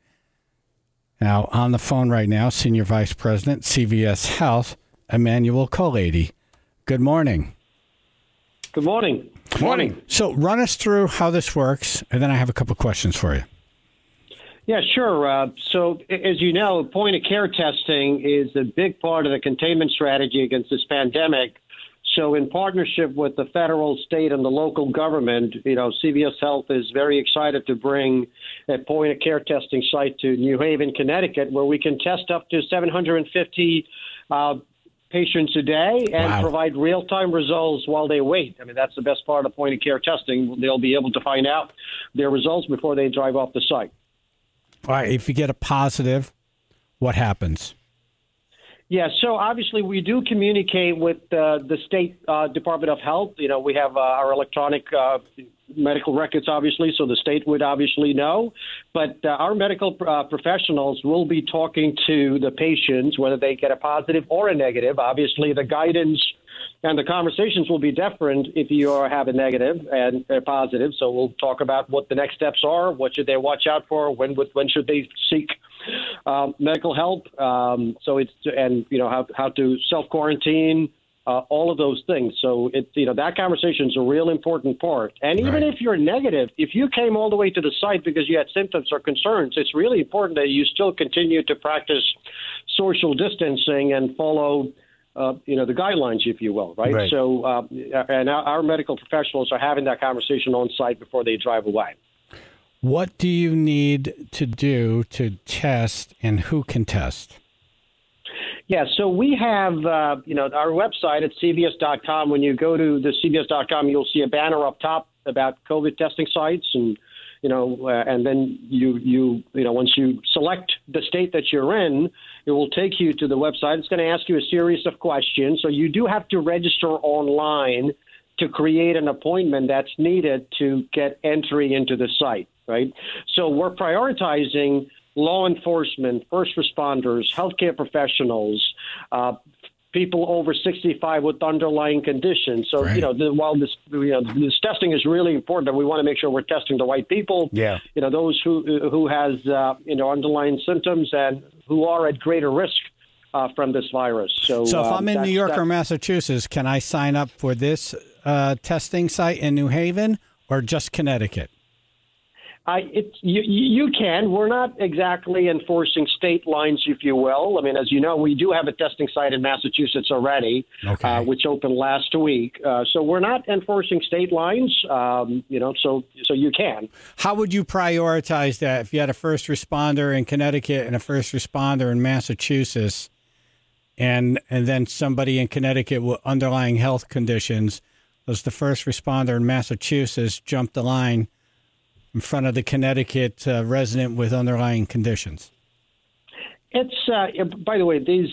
Now, on the phone right now, Senior Vice President, CVS Health, Emmanuel Colady. Good morning. Good morning. Morning. So run us through how this works, and then I have a couple questions for you. Yeah, sure. So, as you know, point-of-care testing is a big part of the containment strategy against this pandemic. So, in partnership with the federal, state, and the local government, CVS Health is very excited to bring a point-of-care testing site to New Haven, Connecticut, where we can test up to 750 patients a day and provide real-time results while they wait. I mean, that's the best part of point-of-care testing. They'll be able to find out their results before they drive off the site. All right, if you get a positive, what happens? Yeah, so obviously we do communicate with the State Department of Health. We have our electronic medical records, obviously, so the state would obviously know. But our medical professionals will be talking to the patients, whether they get a positive or a negative. Obviously, the guidance and the conversations will be different if you have a negative and a positive. So we'll talk about what the next steps are, what should they watch out for, when should they seek medical help. So it's how to self-quarantine, all of those things. So that conversation is a real important part. And even if you're negative, if you came all the way to the site because you had symptoms or concerns, it's really important that you still continue to practice social distancing and follow the guidelines, if you will, right? So, and our medical professionals are having that conversation on site before they drive away. What do you need to do to test, and who can test? Yeah, so we have, our website at CVS.com. When you go to the CVS.com, you'll see a banner up top about COVID testing sites, and and then you once you select the state that you're in, it will take you to the website. It's going to ask you a series of questions. So you do have to register online to create an appointment that's needed to get entry into the site, right? So we're prioritizing law enforcement, first responders, healthcare professionals, people over 65 with underlying conditions. So, while this testing is really important, and we want to make sure we're testing the right people, those who has, underlying symptoms and who are at greater risk from this virus. So if I'm in New York or Massachusetts, can I sign up for this testing site in New Haven or just Connecticut? You can. We're not exactly enforcing state lines, if you will. I mean, as you know, we do have a testing site in Massachusetts already, which opened last week. So we're not enforcing state lines, so you can. How would you prioritize that if you had a first responder in Connecticut and a first responder in Massachusetts, and then somebody in Connecticut with underlying health conditions? Does the first responder in Massachusetts jump the line in front of the Connecticut resident with underlying conditions? It's by the way, these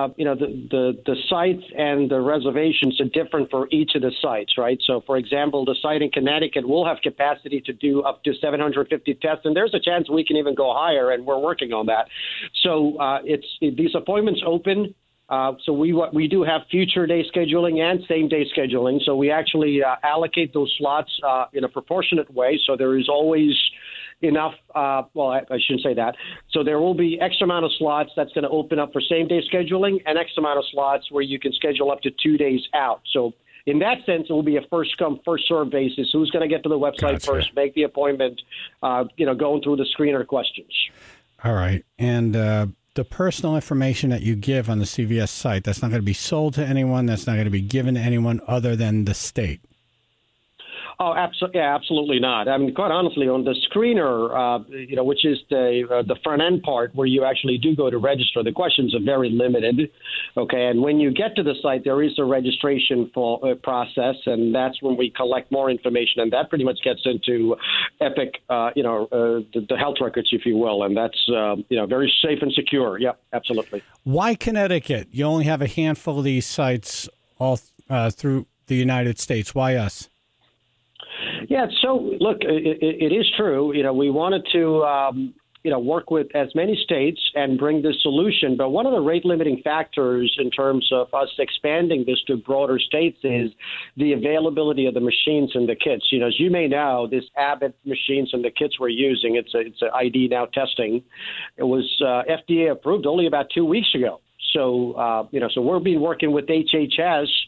the sites and the reservations are different for each of the sites, right? So, for example, the site in Connecticut will have capacity to do up to 750 tests, and there's a chance we can even go higher, and we're working on that. So, these appointments open. So we do have future day scheduling and same day scheduling. So we actually allocate those slots in a proportionate way. So there is always enough. I shouldn't say that. So there will be X amount of slots that's going to open up for same day scheduling, and X amount of slots where you can schedule up to 2 days out. So in that sense, it will be a first come, first served basis. Who's going to get to the website first, make the appointment, going through the screener questions. All right. And the personal information that you give on the CVS site, that's not going to be sold to anyone. That's not going to be given to anyone other than the state. Oh, absolutely not. I mean, quite honestly, on the screener, which is the front end part where you actually do go to register, the questions are very limited. Okay, and when you get to the site, there is a registration process, and that's when we collect more information, and that pretty much gets into Epic, the health records, if you will, and that's very safe and secure. Yeah, absolutely. Why Connecticut? You only have a handful of these sites all through the United States. Why us? Yeah, so look, it is true. We wanted to, work with as many states and bring this solution. But one of the rate limiting factors in terms of us expanding this to broader states is the availability of the machines and the kits. As you may know, this Abbott machines and the kits we're using, it's a ID now testing. It was FDA approved only about 2 weeks ago. So, so we've been working with HHS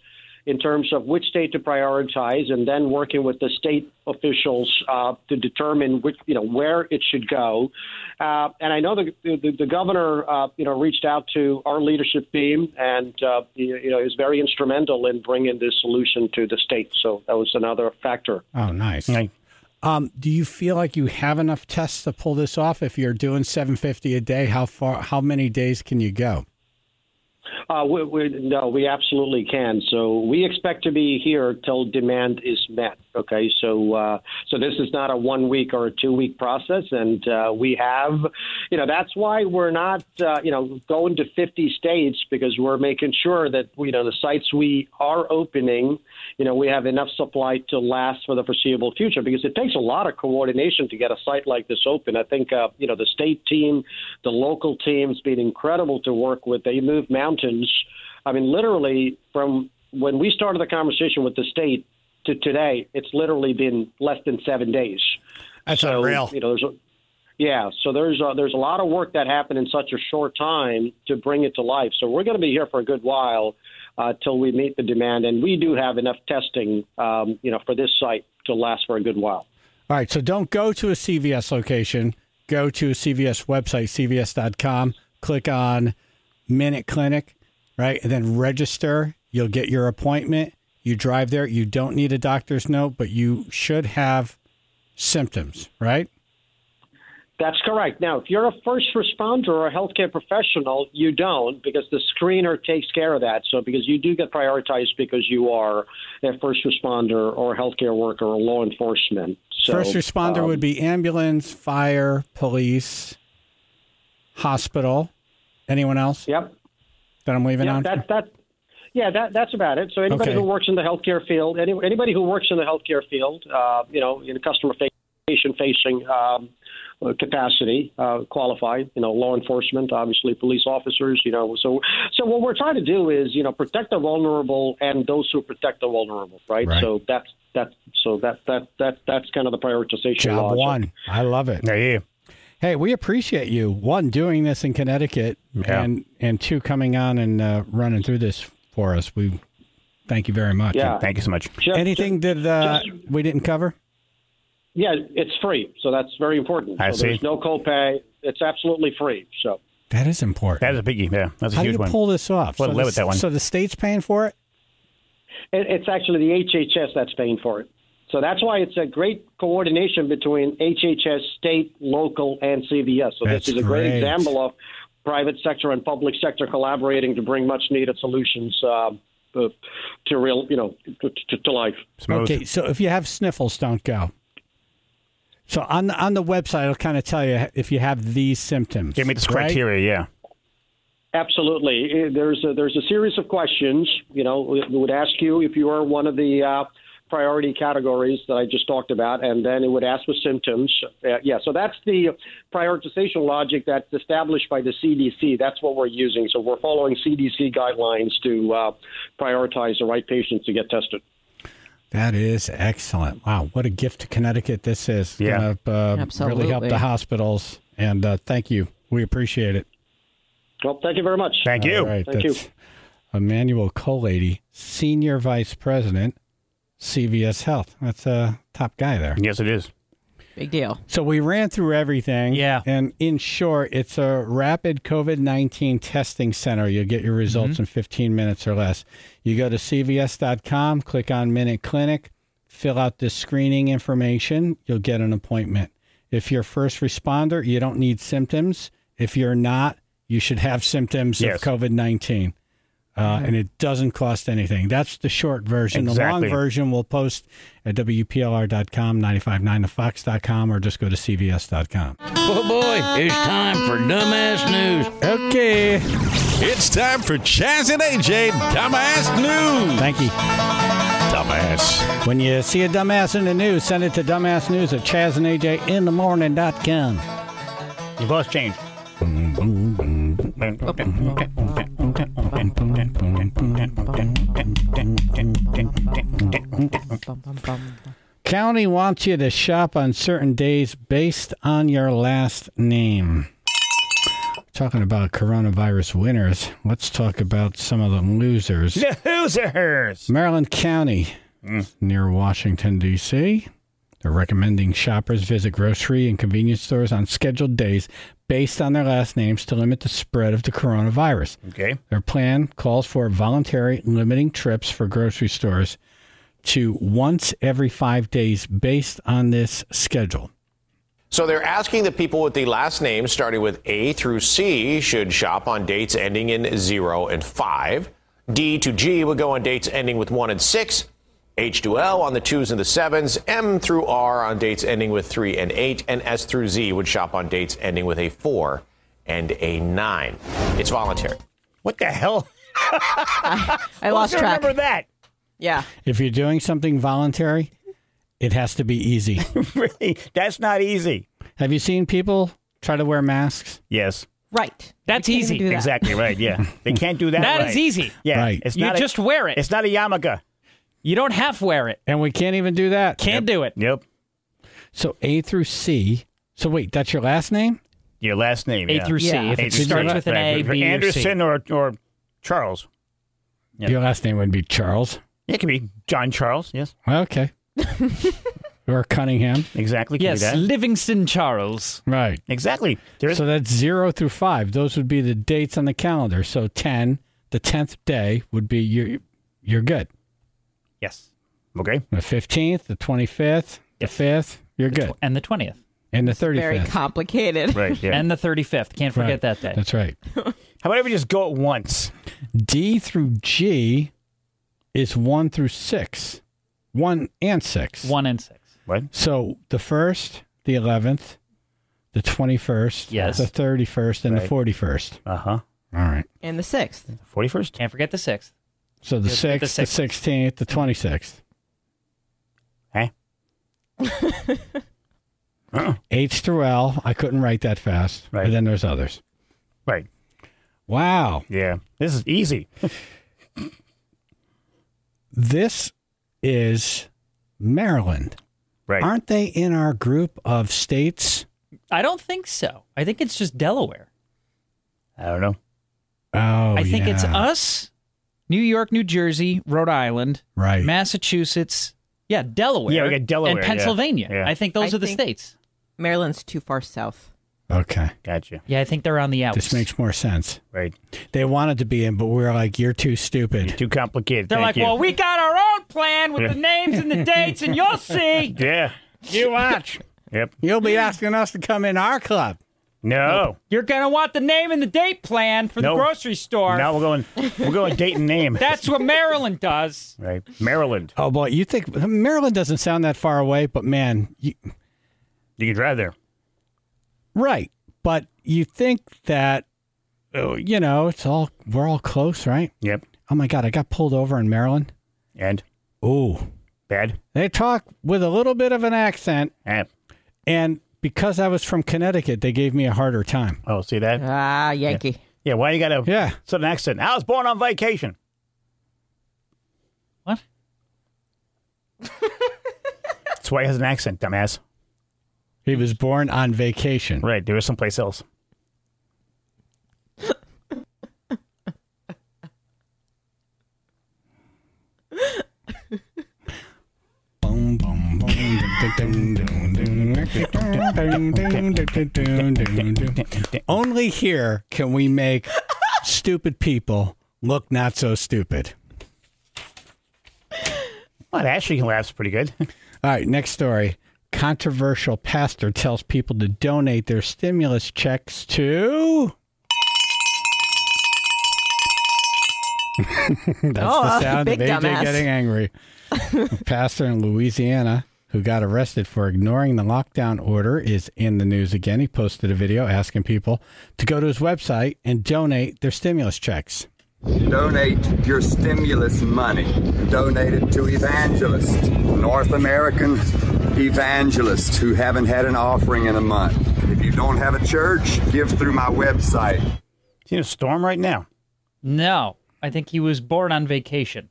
in terms of which state to prioritize, and then working with the state officials to determine which, where it should go. And I know the governor, reached out to our leadership team, and is very instrumental in bringing this solution to the state. So that was another factor. Oh, nice. Do you feel like you have enough tests to pull this off? If you're doing 750 a day, how many days can you go? No, we absolutely can. So we expect to be here till demand is met. Okay, so this is not a 1 week or a 2 week process, and we have, that's why we're not, going to 50 states, because we're making sure that the sites we are opening, we have enough supply to last for the foreseeable future, because it takes a lot of coordination to get a site like this open. I think the state team, the local team's been incredible to work with. They moved mountains. I mean, literally from when we started the conversation with the state to today, it's literally been less than 7 days. That's unreal. So there's a lot of work that happened in such a short time to bring it to life. So we're going to be here for a good while till we meet the demand, and we do have enough testing, for this site to last for a good while. All right, so don't go to a CVS location. Go to a CVS website, cvs.com. Click on Minute Clinic, right, and then register. You'll get your appointment. You drive there. You don't need a doctor's note, but you should have symptoms, right? That's correct. Now, if you're a first responder or a healthcare professional, you don't, because the screener takes care of that. So because you do get prioritized because you are a first responder or a healthcare worker or law enforcement. So, first responder would be ambulance, fire, police, hospital. Anyone else? Yep. That I'm leaving on? That's about it. So anybody who works in the healthcare field, anybody who works in the healthcare field, in a customer patient-facing capacity, qualified, law enforcement, obviously police officers, So what we're trying to do is, protect the vulnerable and those who protect the vulnerable, right? So that's kind of the prioritization. Job one. I love it. Yeah. Hey, we appreciate you, one, doing this in Connecticut, and two, coming on and running through this for us. We thank you very much. Yeah. Thank you so much. Anything that we didn't cover? Yeah, it's free, so that's very important. There's no copay. It's absolutely free. So that is important. That is a biggie. Yeah, that's a huge one. How do you pull this off? Well, live with that one. So the state's paying for it? It's actually the HHS that's paying for it. So that's why it's a great coordination between HHS, state, local, and CVS. So this is a great example of private sector and public sector collaborating to bring much needed solutions to real, to life. Smooth. Okay, so if you have sniffles, don't go. So on the website, it'll kind of tell you if you have these symptoms. Give me this criteria, yeah. Absolutely. There's a series of questions. We would ask you if you are one of the priority categories that I just talked about, and then it would ask for symptoms. So that's the prioritization logic that's established by the CDC. That's what we're using. So we're following CDC guidelines to prioritize the right patients to get tested. That is excellent. Wow, what a gift to Connecticut this is. Yeah. Going to really help the hospitals, and thank you. We appreciate it. Well, thank you very much. Thank you. All right, thank you. Emmanuel Colady, Senior Vice President, CVS Health. That's a top guy there. Yes, it is. Big deal. So we ran through everything. Yeah. And in short, it's a rapid COVID-19 testing center. You'll get your results in 15 minutes or less. You go to cvs.com, click on Minute Clinic, fill out the screening information. You'll get an appointment. If you're first responder, you don't need symptoms. If you're not, you should have symptoms of COVID-19. And it doesn't cost anything. That's the short version. Exactly. The long version we'll post at WPLR.com, 959thefox.com, or just go to CVS.com. Oh, boy, it's time for Dumbass News. Okay. It's time for Chaz and AJ Dumbass News. Thank you. Dumbass. When you see a dumbass in the news, send it to dumbassnews@ChazandAJinthemorning.com. Your voice changed. County wants you to shop on certain days based on your last name. Talking about coronavirus winners, let's talk about some of the losers. The losers! Maryland County, near Washington, D.C., they're recommending shoppers visit grocery and convenience stores on scheduled days based on their last names to limit the spread of the coronavirus. Okay. Their plan calls for voluntary limiting trips for grocery stores to once every 5 days based on this schedule. So they're asking the people with the last names starting with A through C should shop on dates ending in 0 and 5. D to G would go on dates ending with 1 and 6. H to L on the 2s and the 7s, M through R on dates ending with 3 and 8, and S through Z would shop on dates ending with a 4 and a 9. It's voluntary. What the hell? I lost track. Remember that? Yeah. If you're doing something voluntary, it has to be easy. Really? That's not easy. Have you seen people try to wear masks? Yes. Right. That's easy. Exactly right, yeah. They can't do that That right. is easy. Yeah. Right. It's You not just wear it. It's not a yarmulke. You don't half wear it. And we can't even do that. Can't do it. Yep. So A through C. So wait, that's your last name? Your last name, A yeah. through C. If A it through starts C. with an A, For B, Anderson or C. or Charles. Yep. Your last name would be Charles. It could be John Charles, yes. Okay. Or Cunningham. Exactly. Yes, that. Livingston Charles. Right. Exactly. So that's 0 through 5. Those would be the dates on the calendar. So 10, the 10th day would be you're good. Yes. Okay. The 15th, the 25th, the 5th, you're good. And the 20th. And the 35th. Very complicated. Right, yeah. And the 35th. Can't forget that day. That's right. How about we just go at once? D through G is 1 through 6. 1 and 6. 1 and 6. What? So the 1st, the 11th, the 21st, Yes. the 31st, and Right. the 41st. Uh-huh. All right. And the 6th. 41st? Can't forget the 6th. So the The 6th, the 16th, the 26th. Hey? H through L, I couldn't write that fast. Right. And then there's others. Right. Wow. Yeah. This is easy. This is Maryland. Right. Aren't they in our group of states? I don't think so. I think it's just Delaware. I don't know. Oh, I think it's yeah. us, New York, New Jersey, Rhode Island, Right. Massachusetts. Yeah, Delaware. Yeah, we got Delaware, and yeah. Pennsylvania. Yeah. I think those I are the think- states. Maryland's too far south. Okay. Gotcha. Yeah, I think they're on the outs. This makes more sense. Right. They wanted to be in, but we were like, you're too stupid. Too complicated. They're Thank like, you. well, we got our own plan with the names and the dates, and you'll see. Yeah. You watch. Yep. You'll be asking us to come in our club. No. You're going to want the name and the date plan for the No. grocery store. Now we're going date and name. That's what Maryland does. Right. Maryland. Oh, boy. You think Maryland doesn't sound that far away, but man, You can drive there. right. But you think that, you know, we're all close, right? Yep. Oh, my God. I got pulled over in Maryland. And? Ooh. Bad? They talk with a little bit of an accent. Eh. And because I was from Connecticut, they gave me a harder time. Oh, see that? Ah, Yankee. Yeah, why you got a Yeah. southern accent? I was born on vacation. What? That's why he has an accent, dumbass. He was born on vacation. Right, there was someplace else. Boom, boom, boom, Only here can we make stupid people look not so stupid. Well, Ashley can laugh pretty good. All right, next story. Controversial pastor tells people to donate their stimulus checks to... That's the sound of big AJ dumbass. getting angry. A pastor in Louisiana who got arrested for ignoring the lockdown order is in the news again. He posted a video asking people to go to his website and donate their stimulus checks. Donate your stimulus money. Donate it to evangelists, North American evangelists who haven't had an offering in a month. If you don't have a church, give through my website. Is he in a storm right now? No, I think he was born on vacation.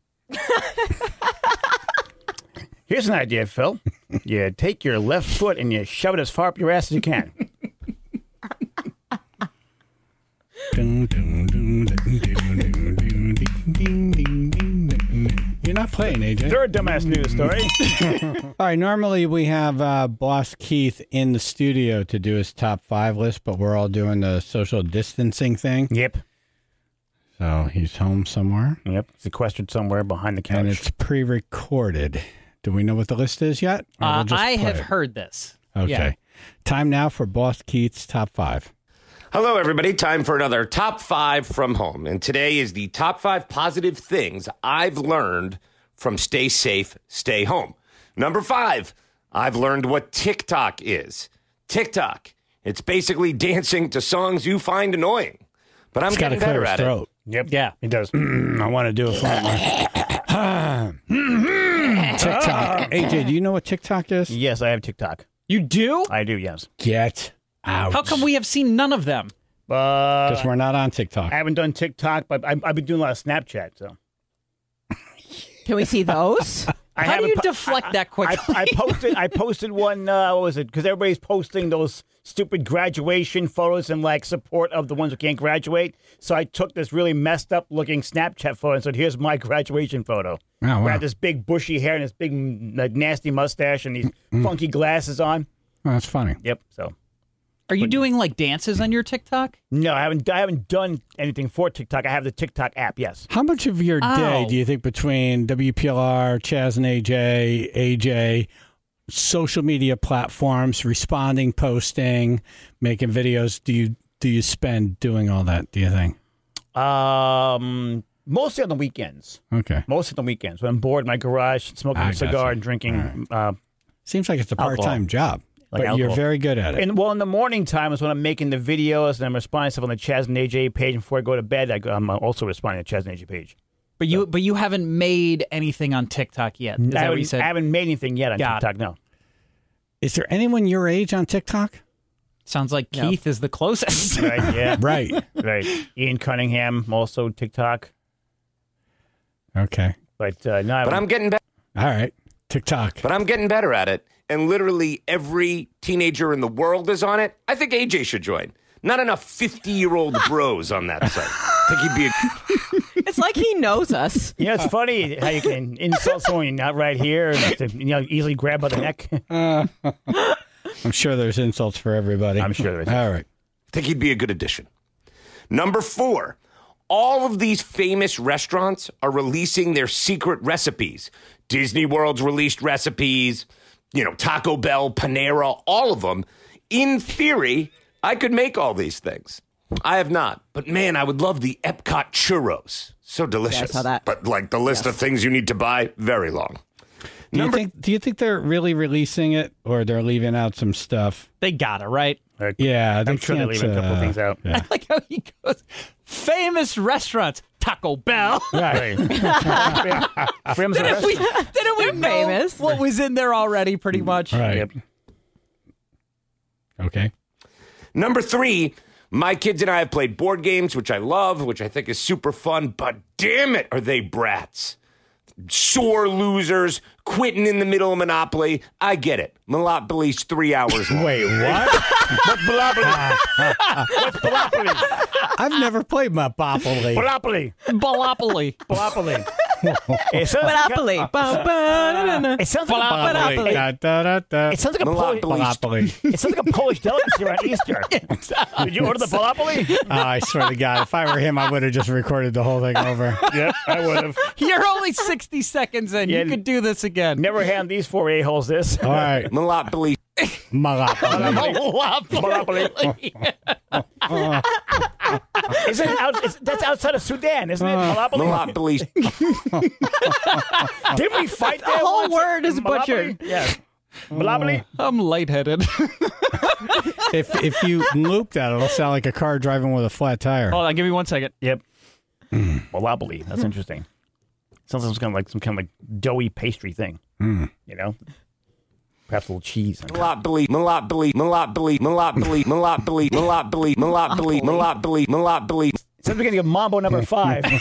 Here's an idea, Phil. You take your left foot and you shove it as far up your ass as you can. You're not playing, AJ. Third dumbass news story. All right, normally we have Boss Keith in the studio to do his top 5 list, but we're all doing the social distancing thing. Yep. So he's home somewhere. Yep. Sequestered somewhere behind the couch. And it's pre-recorded. Do we know what the list is yet? Or we'll just I play have it? heard this. Okay. Yeah. Time now for Boss Keith's top 5. Hello, everybody. Time for another top 5 from home. And today is the top 5 positive things I've learned from Stay Safe, Stay Home. Number 5, I've learned what TikTok is. TikTok, it's basically dancing to songs you find annoying. But I'm getting better at it. Yep. Yeah, it does. I want to do it for TikTok. AJ, do you know what TikTok is? Yes, I have TikTok. You do? I do, yes. Get out. How come we have seen none of them? Because we're not on TikTok. I haven't done TikTok, but I've been doing a lot of Snapchat, so. Can we see those? How do you deflect that quickly? I posted one, what was it? Because everybody's posting those stupid graduation photos in like support of the ones who can't graduate. So I took this really messed up looking Snapchat photo and said, here's my graduation photo. Oh, wow. I had this big bushy hair and this big nasty mustache and these funky glasses on. Oh, that's funny. Yep. So, Are you doing like dances on your TikTok? no, I haven't done anything for TikTok. I have the TikTok app. Yes. How much of your day do you think between WPLR, Chaz and AJ, social media platforms, responding, posting, making videos, do you spend doing all that, do you think? Mostly on the weekends. Okay. Mostly on the weekends when I'm bored in my garage, smoking a cigar and drinking. Seems like it's a part-time job, Like but you're alcohol. very good at it. And well, in the morning time is when I'm making the videos and I'm responding to stuff on the Chaz and AJ page. And before I go to bed, I'm also responding to the Chaz and AJ page. But you haven't made anything on TikTok yet. Is that what you said? I haven't made anything yet on Got TikTok. No. Is there anyone your age on TikTok? Sounds like Keith is the closest. Right. Yeah. Right. Right. Ian Cunningham also TikTok. Okay. But no. But I'm getting better. All right. TikTok. But I'm getting better at it. And literally every teenager in the world is on it. I think AJ should join. Not enough 50-year-old bros on that site. I think he'd be It's like he knows us. You know, it's funny how you can insult someone you're not right here and to, easily grab by the neck. I'm sure there's insults for everybody. I'm sure there is. All right. I think he'd be a good addition. Number 4, all of these famous restaurants are releasing their secret recipes. Disney World's released recipes, Taco Bell, Panera, all of them. In theory, I could make all these things. I have not. But man, I would love the Epcot churros. So delicious. Yeah, I saw that. But like the list of things you need to buy, very long. Do you think they're really releasing it, or they're leaving out some stuff? They gotta, right? Yeah, I'm sure they're leaving a couple of things out. Yeah. I like how he goes, famous restaurants, Taco Bell. Right. Didn't we know famous. what was in there already, pretty much? Right. Yep. Okay. Number 3, my kids and I have played board games, which I love, which I think is super fun, but damn it, are they brats. Sore losers, quitting in the middle of Monopoly. I get it. Monopoly's 3 hours long. Wait, what? What's Monopoly? I've never played Monopoly. Monopoly. Balopoly. Monopoly. It sounds Monopoly. It sounds like Monopoly. Da, da, da, da. It sounds like a Monopoly. It sounds like a Polish delicacy around Easter. Did you order the Monopoly? I swear to God, if I were him, I would have just recorded the whole thing over. Yep, I would have. You're only 60 seconds in. Yeah. You could do this again. Never hand these 4 a-holes this. All right. Monopoly. Monopoly. Monopoly. That's outside of Sudan, isn't it? Monopoly. Monopoly. Didn't we fight there? The whole once? word is Monopoly? butchered. Yes. Monopoly. I'm lightheaded. If you loop that, it'll sound like a car driving with a flat tire. Hold on, give me 1 second. Yep. Monopoly. That's interesting. Sounds like some kind of doughy pastry thing. Perhaps a little cheese. Monopoly. Monopoly. Monopoly. Monopoly. Monopoly. Monopoly. Monopoly. Monopoly. Monopoly. It's the beginning of Mambo number 5. 1,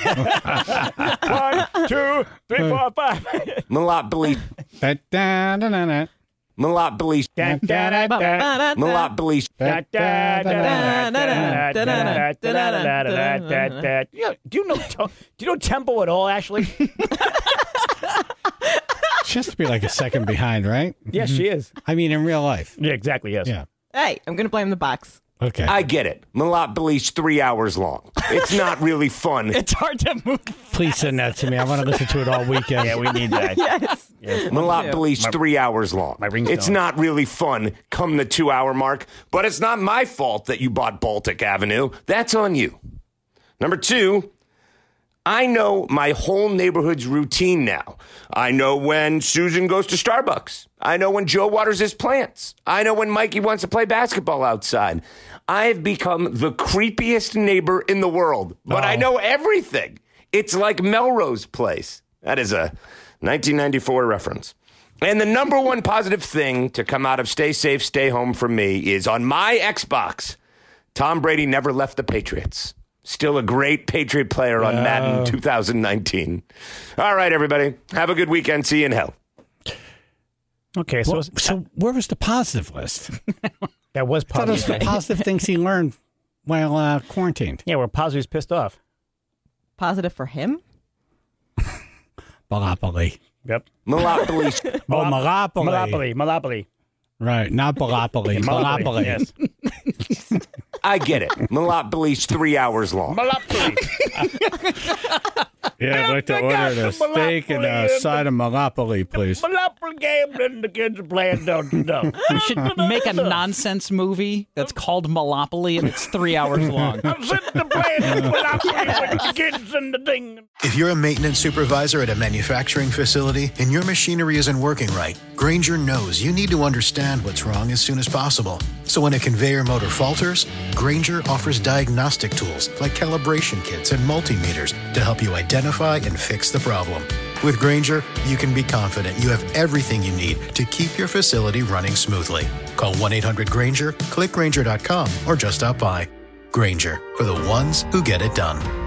2, 3, 4, 5. Monopoly. Da, da, da, da, da. Monopoly. Monopoly. Do you know tempo at all, Ashley? She has to be like a second behind, right? Yes, she is. I mean, in real life. Yeah, exactly, yes. Yeah. Hey, I'm going to blame the box. Okay. I get it. Monopoly's 3 hours long. It's not really fun. It's hard to move. Please send that to me. I want to listen to it all weekend. Yeah, we need that. Yes. Monopoly's 3 hours long. It's not really fun come the 2 hour mark, but it's not my fault that you bought Baltic Avenue. That's on you. Number 2, I know my whole neighborhood's routine now. I know when Susan goes to Starbucks. I know when Joe waters his plants. I know when Mikey wants to play basketball outside. I have become the creepiest neighbor in the world, but I know everything. It's like Melrose Place. That is a 1994 reference. And the number one positive thing to come out of Stay Safe, Stay Home for me is on my Xbox, Tom Brady never left the Patriots. Still a great Patriot player on Madden 2019. All right, everybody. Have a good weekend. See you in hell. Okay, so where was the positive list? That was positive. Those the positive things he learned while quarantined. Yeah, where positive's pissed off. Positive for him? Monopoly. Yep. Monopoly. Monopoly. Right, not Monopoly. Monopoly. Yes. I get it. Monopoly's 3 hours long. Monopoly. Yeah, I'd like to order a steak and a side of Monopoly, please. Monopoly game, and the kids are playing dumb. We should make a nonsense movie that's called Monopoly, and it's 3 hours long. I'm sitting there playing Monopoly with the kids and the thing. If you're a maintenance supervisor at a manufacturing facility and your machinery isn't working right, Grainger knows you need to understand what's wrong as soon as possible. So when a conveyor motor falters, Grainger offers diagnostic tools like calibration kits and multimeters to help you identify and fix the problem. With Grainger, you can be confident you have everything you need to keep your facility running smoothly. Call 1-800-GRAINGER, click Grainger.com, or just stop by. Grainger, for the ones who get it done.